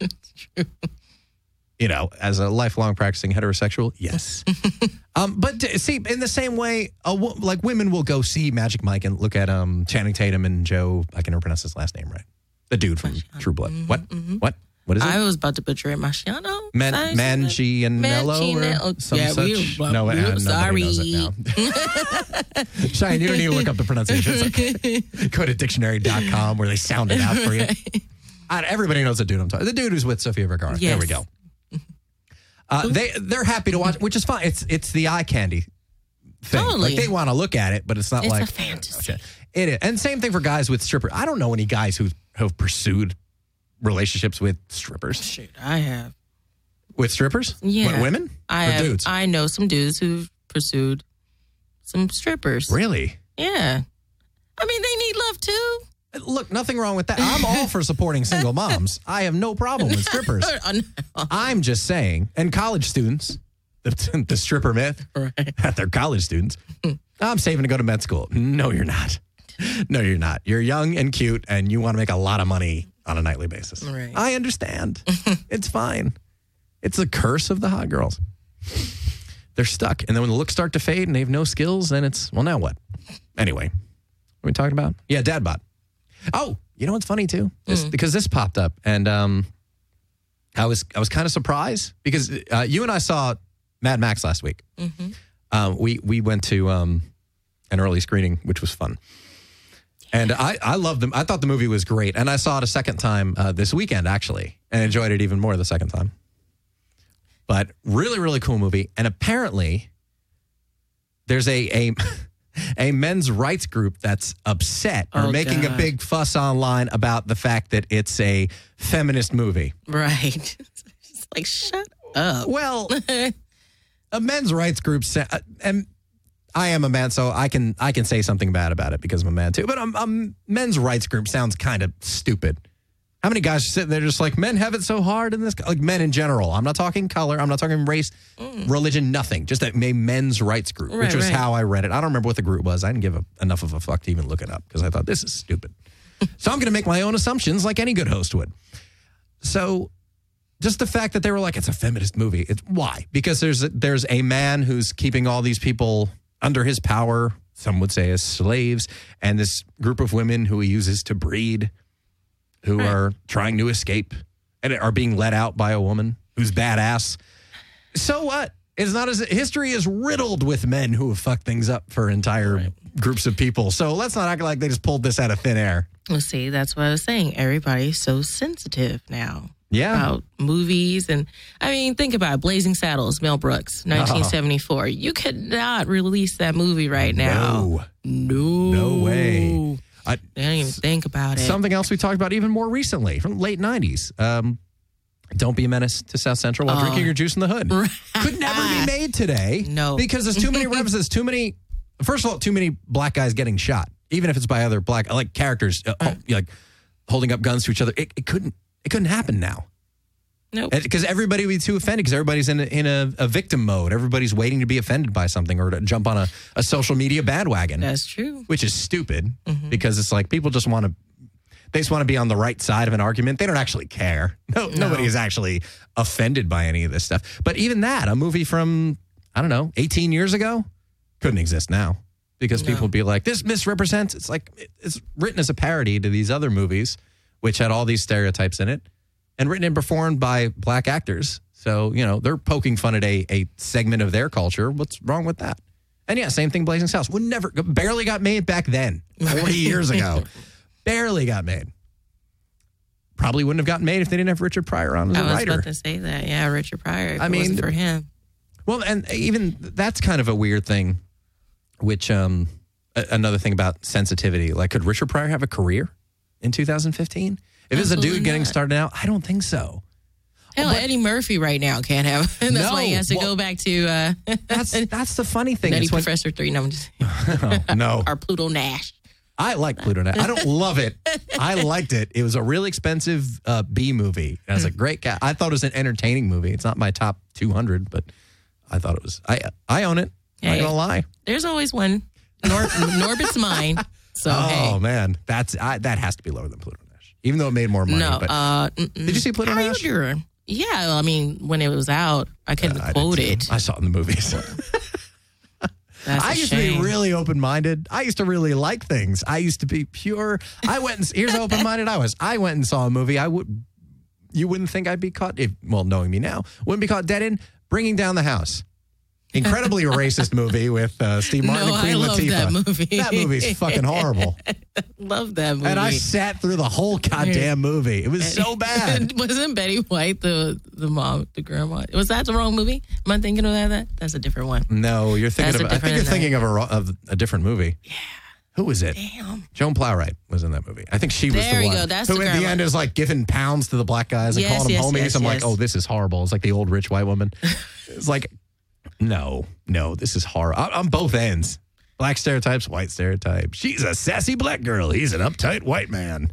[SPEAKER 2] as a lifelong practicing heterosexual, yes. But see, in the same way, like women will go see Magic Mike and look at Channing Tatum and Joe, I can never pronounce his last name right. The dude from True Blood. Mm-hmm. What? Mm-hmm. What is it?
[SPEAKER 3] I was about to butcher it. Mangianello?
[SPEAKER 2] Mangianello or some such? Nobody knows it now. Cheyenne, you don't need to look up the pronunciation. Go to dictionary.com where they sound it out for you. Everybody knows the dude I'm talking. The dude who's with Sofia Vergara. Yes. There we go. They're happy to watch, which is fine. It's the eye candy thing.
[SPEAKER 3] Totally.
[SPEAKER 2] Like they want to look at it, but it's not like
[SPEAKER 3] a fantasy.
[SPEAKER 2] It is. And same thing for guys with strippers. I don't know any guys who have pursued relationships with strippers.
[SPEAKER 3] Shoot, I have.
[SPEAKER 2] With strippers?
[SPEAKER 3] Yeah.
[SPEAKER 2] Women? Or dudes?
[SPEAKER 3] I know some dudes who've pursued some strippers.
[SPEAKER 2] Really?
[SPEAKER 3] Yeah. I mean, they need love too.
[SPEAKER 2] Look, nothing wrong with that. I'm all for supporting single moms. I have no problem with strippers. I'm just saying, and college students, the stripper myth, right. That they're college students. I'm saving to go to med school. No, you're not. No, you're not. You're young and cute, and you want to make a lot of money on a nightly basis.
[SPEAKER 3] Right.
[SPEAKER 2] I understand. It's fine. It's the curse of the hot girls. They're stuck. And then when the looks start to fade and they have no skills, then it's, well, now what? Anyway, what are we talking about? Yeah, dad bod. Oh, you know what's funny too? Because this popped up, and I was kind of surprised because you and I saw Mad Max last week. Mm-hmm. We went to an early screening, which was fun. And I loved them. I thought the movie was great. And I saw it a second time this weekend, actually, and enjoyed it even more the second time. But really, really cool movie. And apparently, there's a men's rights group that's upset or making a big fuss online about the fact that it's a feminist movie.
[SPEAKER 3] Right. It's like, shut up.
[SPEAKER 2] Well, a men's rights group and I am a man, so I can say something bad about it because I'm a man too. But a men's rights group sounds kind of stupid. How many guys are sitting there just like, men have it so hard in this? Like men in general. I'm not talking color. I'm not talking race, religion, nothing. Just a men's rights group, which was how I read it. I don't remember what the group was. I didn't give enough of a fuck to even look it up because I thought this is stupid. So I'm going to make my own assumptions like any good host would. So just the fact that they were like, it's a feminist movie. Why? Because there's a man who's keeping all these people under his power, some would say as slaves, and this group of women who he uses to breed, who are trying to escape and are being let out by a woman who's badass. So what? It's not as history is riddled with men who have fucked things up for entire groups of people. So let's not act like they just pulled this out of thin air.
[SPEAKER 3] Well, see, that's what I was saying. Everybody's so sensitive now.
[SPEAKER 2] Yeah.
[SPEAKER 3] About movies. And I mean, think about it. Blazing Saddles, Mel Brooks, 1974. You could not release that movie right now. No
[SPEAKER 2] way.
[SPEAKER 3] I didn't even think about it.
[SPEAKER 2] Something else we talked about even more recently from the late 90s. Don't be a menace to South Central while drinking your juice in the hood. Could never be made today.
[SPEAKER 3] No.
[SPEAKER 2] Because there's too many references, first of all, too many black guys getting shot. Even if it's by other black, like characters, like holding up guns to each other. It couldn't happen now.
[SPEAKER 3] Nope.
[SPEAKER 2] Because everybody would be too offended because everybody's in a victim mode. Everybody's waiting to be offended by something or to jump on a social media bandwagon.
[SPEAKER 3] That's true.
[SPEAKER 2] Which is stupid because it's like people just want to be on the right side of an argument. They don't actually care. Nobody is actually offended by any of this stuff. But even that, a movie from, 18 years ago couldn't exist now because people would be like, this misrepresents. It's like it's written as a parody to these other movies, which had all these stereotypes in it. And written and performed by black actors. So, they're poking fun at a segment of their culture. What's wrong with that? And yeah, same thing, Blazing Saddles. Barely got made back then, 40 years ago. Barely got made. Probably wouldn't have gotten made if they didn't have Richard Pryor on as a writer.
[SPEAKER 3] I was about to say that. Yeah, Richard Pryor. If it wasn't for him.
[SPEAKER 2] Well, and even that's kind of a weird thing, which another thing about sensitivity. Like, could Richard Pryor have a career in 2015? If it's a dude getting started out, I don't think so.
[SPEAKER 3] Hell, Eddie Murphy right now can't have. That's why he has to go back to.
[SPEAKER 2] That's the funny thing.
[SPEAKER 3] Nutty Professor 3. No, I'm just
[SPEAKER 2] no.
[SPEAKER 3] Or Pluto Nash.
[SPEAKER 2] I like Pluto Nash. I don't love it. I liked it. It was a really expensive B movie. It was a great cast. I thought it was an entertaining movie. It's not my top 200, but I thought it was. I own it. I'm not gonna lie.
[SPEAKER 3] There's always one. Norbit's mine. So
[SPEAKER 2] man, that has to be lower than Pluto Nash, even though it made more money.
[SPEAKER 3] No,
[SPEAKER 2] but, did you see Pluto Nash?
[SPEAKER 3] Yeah, I mean, when it was out, I couldn't quote it.
[SPEAKER 2] I saw it in the movies. I used to be really open-minded. I used to really like things. I used to be pure. Here's how open-minded I was. I went and saw a movie. You wouldn't think I'd be caught, knowing me now, wouldn't be caught dead in Bringing Down the House. Incredibly racist movie with Steve Martin and Queen Latifah.
[SPEAKER 3] That movie.
[SPEAKER 2] That movie's fucking horrible.
[SPEAKER 3] Love that movie.
[SPEAKER 2] And I sat through the whole goddamn movie. It was so bad.
[SPEAKER 3] Wasn't Betty White the mom, the grandma? Was that the wrong movie? Am I thinking of that? That's a different one.
[SPEAKER 2] No, you're thinking of. I think you're thinking of a different movie.
[SPEAKER 3] Yeah.
[SPEAKER 2] Who was it?
[SPEAKER 3] Damn.
[SPEAKER 2] Joan Plowright was in that movie. I think she was the one.
[SPEAKER 3] There you go. That's
[SPEAKER 2] who
[SPEAKER 3] the
[SPEAKER 2] at the end is like giving pounds to the black guys and calling them homies. I'm like, oh, this is horrible. It's like the old rich white woman. It's like, no, this is horror. I'm both ends. Black stereotypes, white stereotypes. She's a sassy black girl. He's an uptight white man.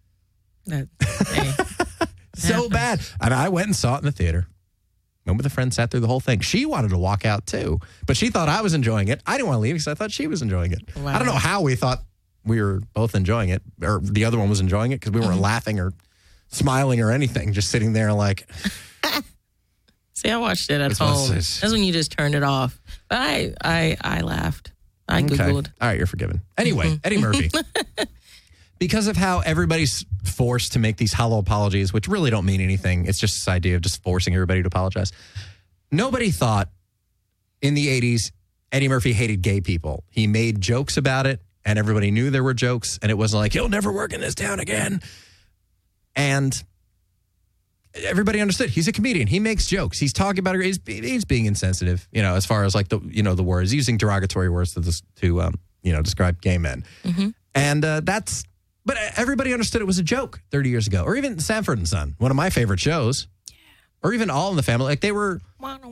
[SPEAKER 2] So bad. And I went and saw it in the theater. Went with a friend, sat through the whole thing. She wanted to walk out too, but she thought I was enjoying it. I didn't want to leave because I thought she was enjoying it. Wow. I don't know how we thought we were both enjoying it, or the other one was enjoying it, because we weren't laughing or smiling or anything, just sitting there like...
[SPEAKER 3] See, I watched it at home. That's when you just turned it off. But I laughed. I Googled.
[SPEAKER 2] All right, you're forgiven. Anyway, Eddie Murphy. Because of how everybody's forced to make these hollow apologies, which really don't mean anything. It's just this idea of just forcing everybody to apologize. Nobody thought in the 80s Eddie Murphy hated gay people. He made jokes about it, and everybody knew there were jokes, and it wasn't like, he'll never work in this town again. And everybody understood. He's a comedian. He makes jokes. He's talking about it. He's being insensitive, as far as like the words, using derogatory words to describe gay men. Mm-hmm. And but everybody understood it was a joke 30 years ago. Or even Sanford and Son, one of my favorite shows. Yeah. Or even All in the Family. Like they were.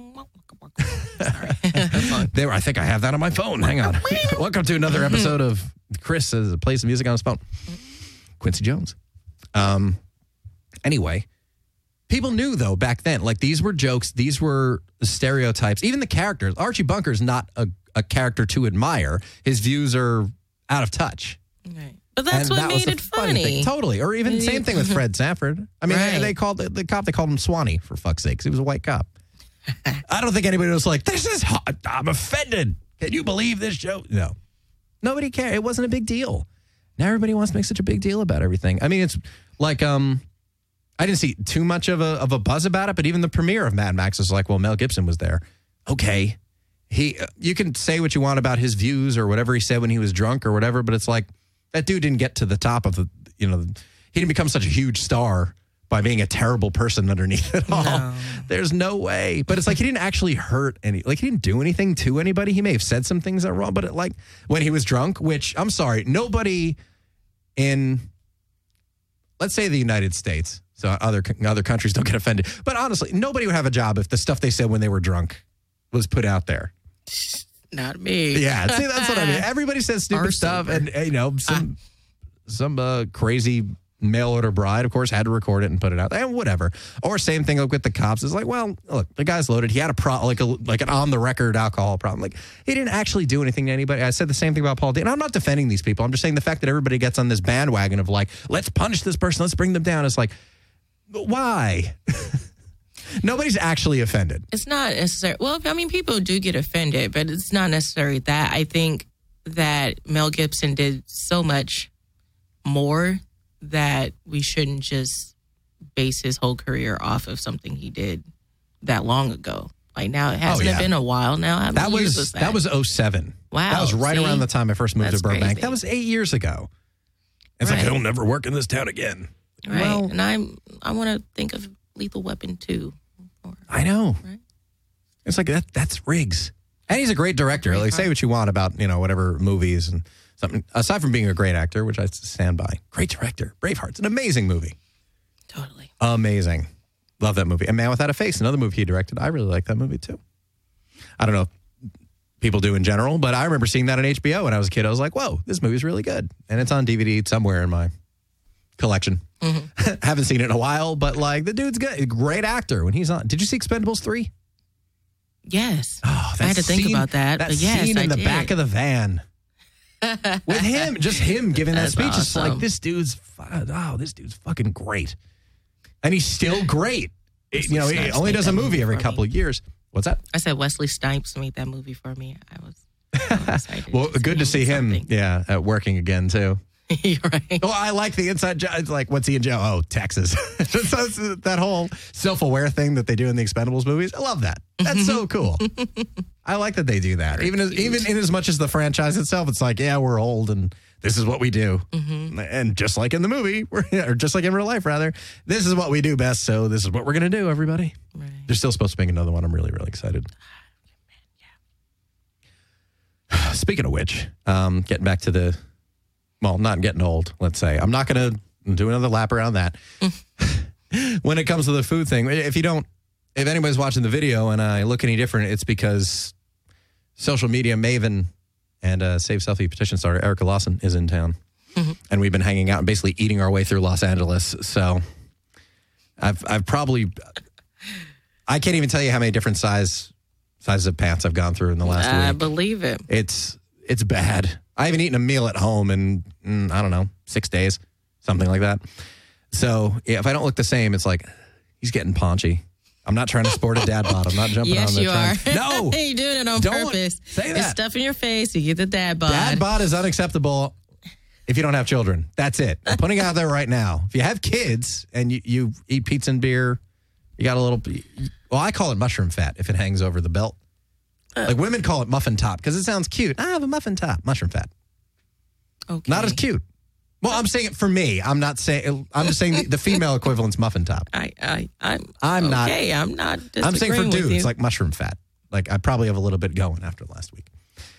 [SPEAKER 2] I think I have that on my phone. Hang on. Welcome to another episode of Chris plays the music on his phone. Quincy Jones. Anyway. People knew, though, back then, like these were jokes, these were stereotypes, even the characters. Archie Bunker's not a character to admire. His views are out of touch.
[SPEAKER 3] Right. But that's what made it funny.
[SPEAKER 2] Totally. Or even same thing with Fred Sanford. I mean, they called the cop, they called him Swanee, for fuck's sake, because he was a white cop. I don't think anybody was like, this is hot. I'm offended. Can you believe this joke? No. Nobody cared. It wasn't a big deal. Now everybody wants to make such a big deal about everything. I mean, it's like, I didn't see too much of a buzz about it, but even the premiere of Mad Max was like, well, Mel Gibson was there. Okay. You can say what you want about his views or whatever he said when he was drunk or whatever, but it's like, that dude didn't get to the top of he didn't become such a huge star by being a terrible person underneath it all. No. There's no way. But it's like he didn't actually hurt he didn't do anything to anybody. He may have said some things that were wrong, but when he was drunk, which I'm sorry, nobody in, let's say the United States, so other countries don't get offended. But honestly, nobody would have a job if the stuff they said when they were drunk was put out there.
[SPEAKER 3] Not me.
[SPEAKER 2] Yeah, see, that's what I mean. Everybody says stupid stuff, and some crazy mail order bride, of course, had to record it and put it out there, and whatever. Or same thing with the cops. It's like, well, look, the guy's loaded. He had like an on the record alcohol problem. Like he didn't actually do anything to anybody. I said the same thing about Paul Dini. And I'm not defending these people. I'm just saying the fact that everybody gets on this bandwagon of like, let's punish this person, let's bring them down. It's like, why? Nobody's actually offended.
[SPEAKER 3] It's not necessary. Well, I mean, people do get offended, but it's not necessarily that. I think that Mel Gibson did so much more that we shouldn't just base his whole career off of something he did that long ago. Like now, it hasn't been a while now. How many years was that?
[SPEAKER 2] That was 2007.
[SPEAKER 3] Wow.
[SPEAKER 2] That was right around the time I first moved to Burbank. Crazy. That was 8 years ago. It's like, he'll never work in this town again.
[SPEAKER 3] Right. Well, and I want to think of Lethal Weapon 2.
[SPEAKER 2] I know. Right? It's like that's Riggs. And he's a great director. Like, say what you want about, whatever movies and something. Aside from being a great actor, which I stand by. Great director. Braveheart's an amazing movie.
[SPEAKER 3] Totally.
[SPEAKER 2] Amazing. Love that movie. And Man Without a Face, another movie he directed. I really like that movie too. I don't know if people do in general, but I remember seeing that on HBO when I was a kid. I was like, whoa, this movie's really good. And it's on DVD somewhere in my collection. Mm-hmm. Haven't seen it in a while, but like the dude's good. Great actor when he's on. Did you see Expendables 3?
[SPEAKER 3] Yes.
[SPEAKER 2] Oh,
[SPEAKER 3] I had to think about that.
[SPEAKER 2] That
[SPEAKER 3] but yes,
[SPEAKER 2] scene in the
[SPEAKER 3] did.
[SPEAKER 2] back of the van. With him, just him giving that
[SPEAKER 3] That's
[SPEAKER 2] speech. It's
[SPEAKER 3] awesome.
[SPEAKER 2] like, this dude's fucking great. And he's still great. He only does a movie every couple of years. What's that?
[SPEAKER 3] I said Wesley Snipes made that movie for me. I was so excited.
[SPEAKER 2] Well, good to see him,
[SPEAKER 3] something.
[SPEAKER 2] working again, too.
[SPEAKER 3] You're right.
[SPEAKER 2] Oh, I like the inside job. It's like, what's he in jail? Oh, Texas. That whole self-aware thing that they do in the Expendables movies. I love that. That's so cool. I like that they do that. Even in as much as the franchise itself, it's like, yeah, we're old and this is what we do. Mm-hmm. And just like in the movie, or just like in real life, rather, this is what we do best. So this is what we're going to do, everybody.
[SPEAKER 3] Right.
[SPEAKER 2] They're still supposed to make another one. I'm really, really excited. Yeah. Speaking of which, getting back to not getting old, let's say. I'm not going to do another lap around that. When it comes to the food thing, if anybody's watching the video and I look any different, it's because social media maven and Save Selfie petition starter Erica Lawson is in town. Mm-hmm. And we've been hanging out and basically eating our way through Los Angeles. So I've probably, I can't even tell you how many different sizes of pants I've gone through in the last week.
[SPEAKER 3] I believe it.
[SPEAKER 2] It's bad. I haven't eaten a meal at home in, I don't know, 6 days, something like that. So if I don't look the same, it's like, he's getting paunchy. I'm not trying to sport a dad bod. I'm not jumping on the trend.
[SPEAKER 3] Yes, you are.
[SPEAKER 2] No.
[SPEAKER 3] You're doing it on
[SPEAKER 2] Don't
[SPEAKER 3] purpose.
[SPEAKER 2] say that.
[SPEAKER 3] You're stuffing your face. You get the dad bod.
[SPEAKER 2] Dad bod is unacceptable if you don't have children. That's it. I'm putting it out there right now. If you have kids and you eat pizza and beer, you got a little, well, I call it mushroom fat if it hangs over the belt. Like women call it muffin top because it sounds cute. I have a muffin top, mushroom fat.
[SPEAKER 3] Okay.
[SPEAKER 2] Not as cute. Well, I'm saying it for me. I'm not saying. I'm just saying the female equivalent's muffin top.
[SPEAKER 3] I'm not. Okay, I'm not.
[SPEAKER 2] I'm saying for dudes,
[SPEAKER 3] you.
[SPEAKER 2] like mushroom fat. Like I probably have a little bit going after last week.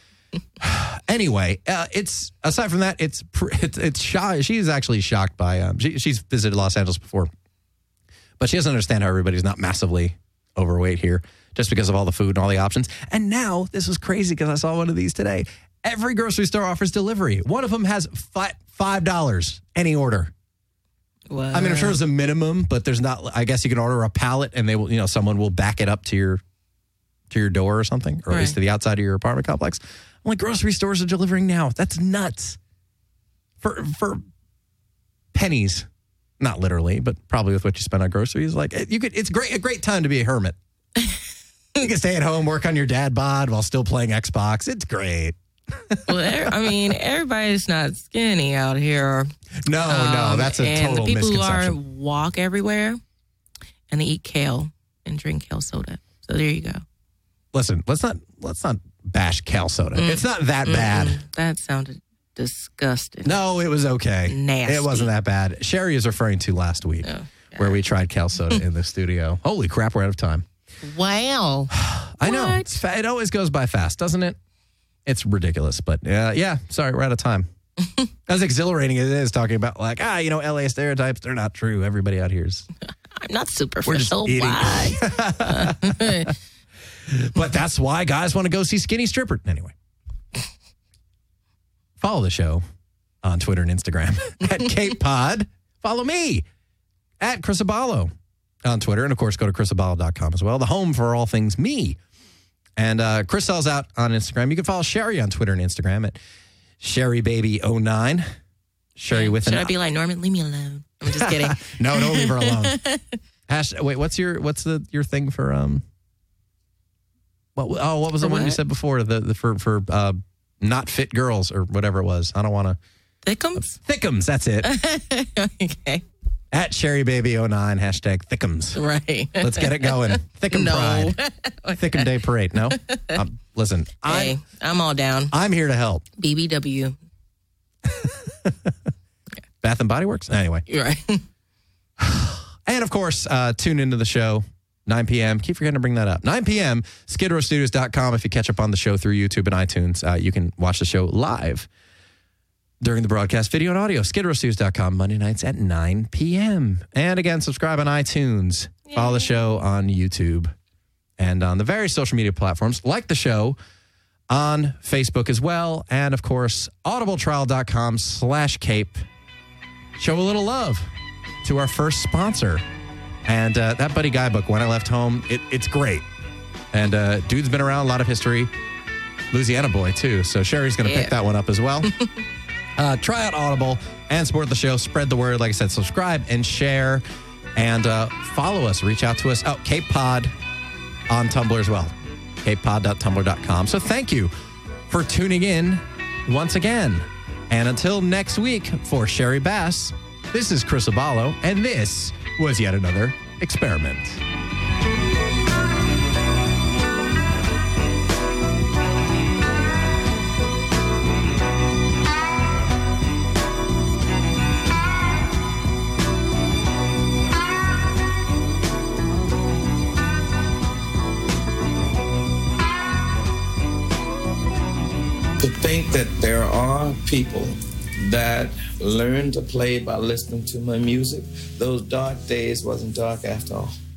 [SPEAKER 2] Anyway, it's aside from that, it's she's actually shocked by. She's visited Los Angeles before, but she doesn't understand how everybody's not massively overweight here just because of all the food and all the options. And now this was crazy because I saw one of these today. Every grocery store offers delivery. One of them has $5 any order.
[SPEAKER 3] What?
[SPEAKER 2] I mean, I'm sure there's a minimum, but there's not. I guess you can order a pallet, and they will. Someone will back it up to your door or something, or at least to the outside of your apartment complex. I'm like, grocery stores are delivering now. That's nuts. For pennies, not literally, but probably with what you spend on groceries. Like it's a great time to be a hermit. You can stay at home, work on your dad bod while still playing Xbox. It's great.
[SPEAKER 3] Well, everybody's not skinny out here.
[SPEAKER 2] No, that's a total misconception. And the people who
[SPEAKER 3] walk everywhere, and they eat kale and drink kale soda. So there you go.
[SPEAKER 2] Listen, let's not bash kale soda. It's not that bad.
[SPEAKER 3] That sounded disgusting.
[SPEAKER 2] No, it was okay.
[SPEAKER 3] Nasty.
[SPEAKER 2] It wasn't that bad. Sherry is referring to last week, where we tried kale soda in the studio. Holy crap, we're out of time.
[SPEAKER 3] Wow.
[SPEAKER 2] I know. It always goes by fast, doesn't it? It's ridiculous, but sorry, we're out of time. As exhilarating as it is talking about LA stereotypes, they're not true. Everybody out here is.
[SPEAKER 3] I'm not superficial.
[SPEAKER 2] Why? But that's why guys want to go see Skinny Stripper. Anyway. Follow the show on Twitter and Instagram at Cape Pod. Follow me at Chris Abalo on Twitter. And of course, go to chrisabalo.com as well. The home for all things me. And Chris sells out on Instagram. You can follow Sherry on Twitter and Instagram at SherryBaby09. Sherry with an...
[SPEAKER 3] Should I be like, Norman, leave me alone? I'm just kidding.
[SPEAKER 2] No, don't leave her alone. Wait, what's your thing for what was the one you said before? For not fit girls or whatever it was. I don't want to.
[SPEAKER 3] Thickums?
[SPEAKER 2] Thickums, that's it.
[SPEAKER 3] Okay.
[SPEAKER 2] At SherryBaby09, hashtag Thickums.
[SPEAKER 3] Right.
[SPEAKER 2] Let's get it going. Thickum Pride. Thickum Day Parade. No? Listen.
[SPEAKER 3] I'm all down.
[SPEAKER 2] I'm here to help.
[SPEAKER 3] BBW.
[SPEAKER 2] Bath and Body Works? Anyway.
[SPEAKER 3] You're right.
[SPEAKER 2] And, of course, tune into the show, 9 p.m. Keep forgetting to bring that up. 9 p.m., skidrowstudios.com. If you catch up on the show through YouTube and iTunes, you can watch the show live. during the broadcast, video and audio, skidrowstews.com, Monday nights at 9 p.m. And again, subscribe on iTunes. Yay. Follow the show on YouTube and on the various social media platforms. Like the show on Facebook as well. And, of course, audibletrial.com/cape. Show a little love to our first sponsor. And that Buddy Guy book, When I Left Home, it's great. And dude's been around, a lot of history. Louisiana boy, too. So Sherry's going to pick that one up as well. Try out Audible and support the show. Spread the word. Like I said, subscribe and share. And follow us. Reach out to us. Oh, Cape Pod on Tumblr as well. capepod.tumblr.com. So thank you for tuning in once again. And until next week, for Sherry Bass, this is Chris Aballo, and this was yet another experiment.
[SPEAKER 1] To think that there are people that learn to play by listening to my music, those dark days wasn't dark after all.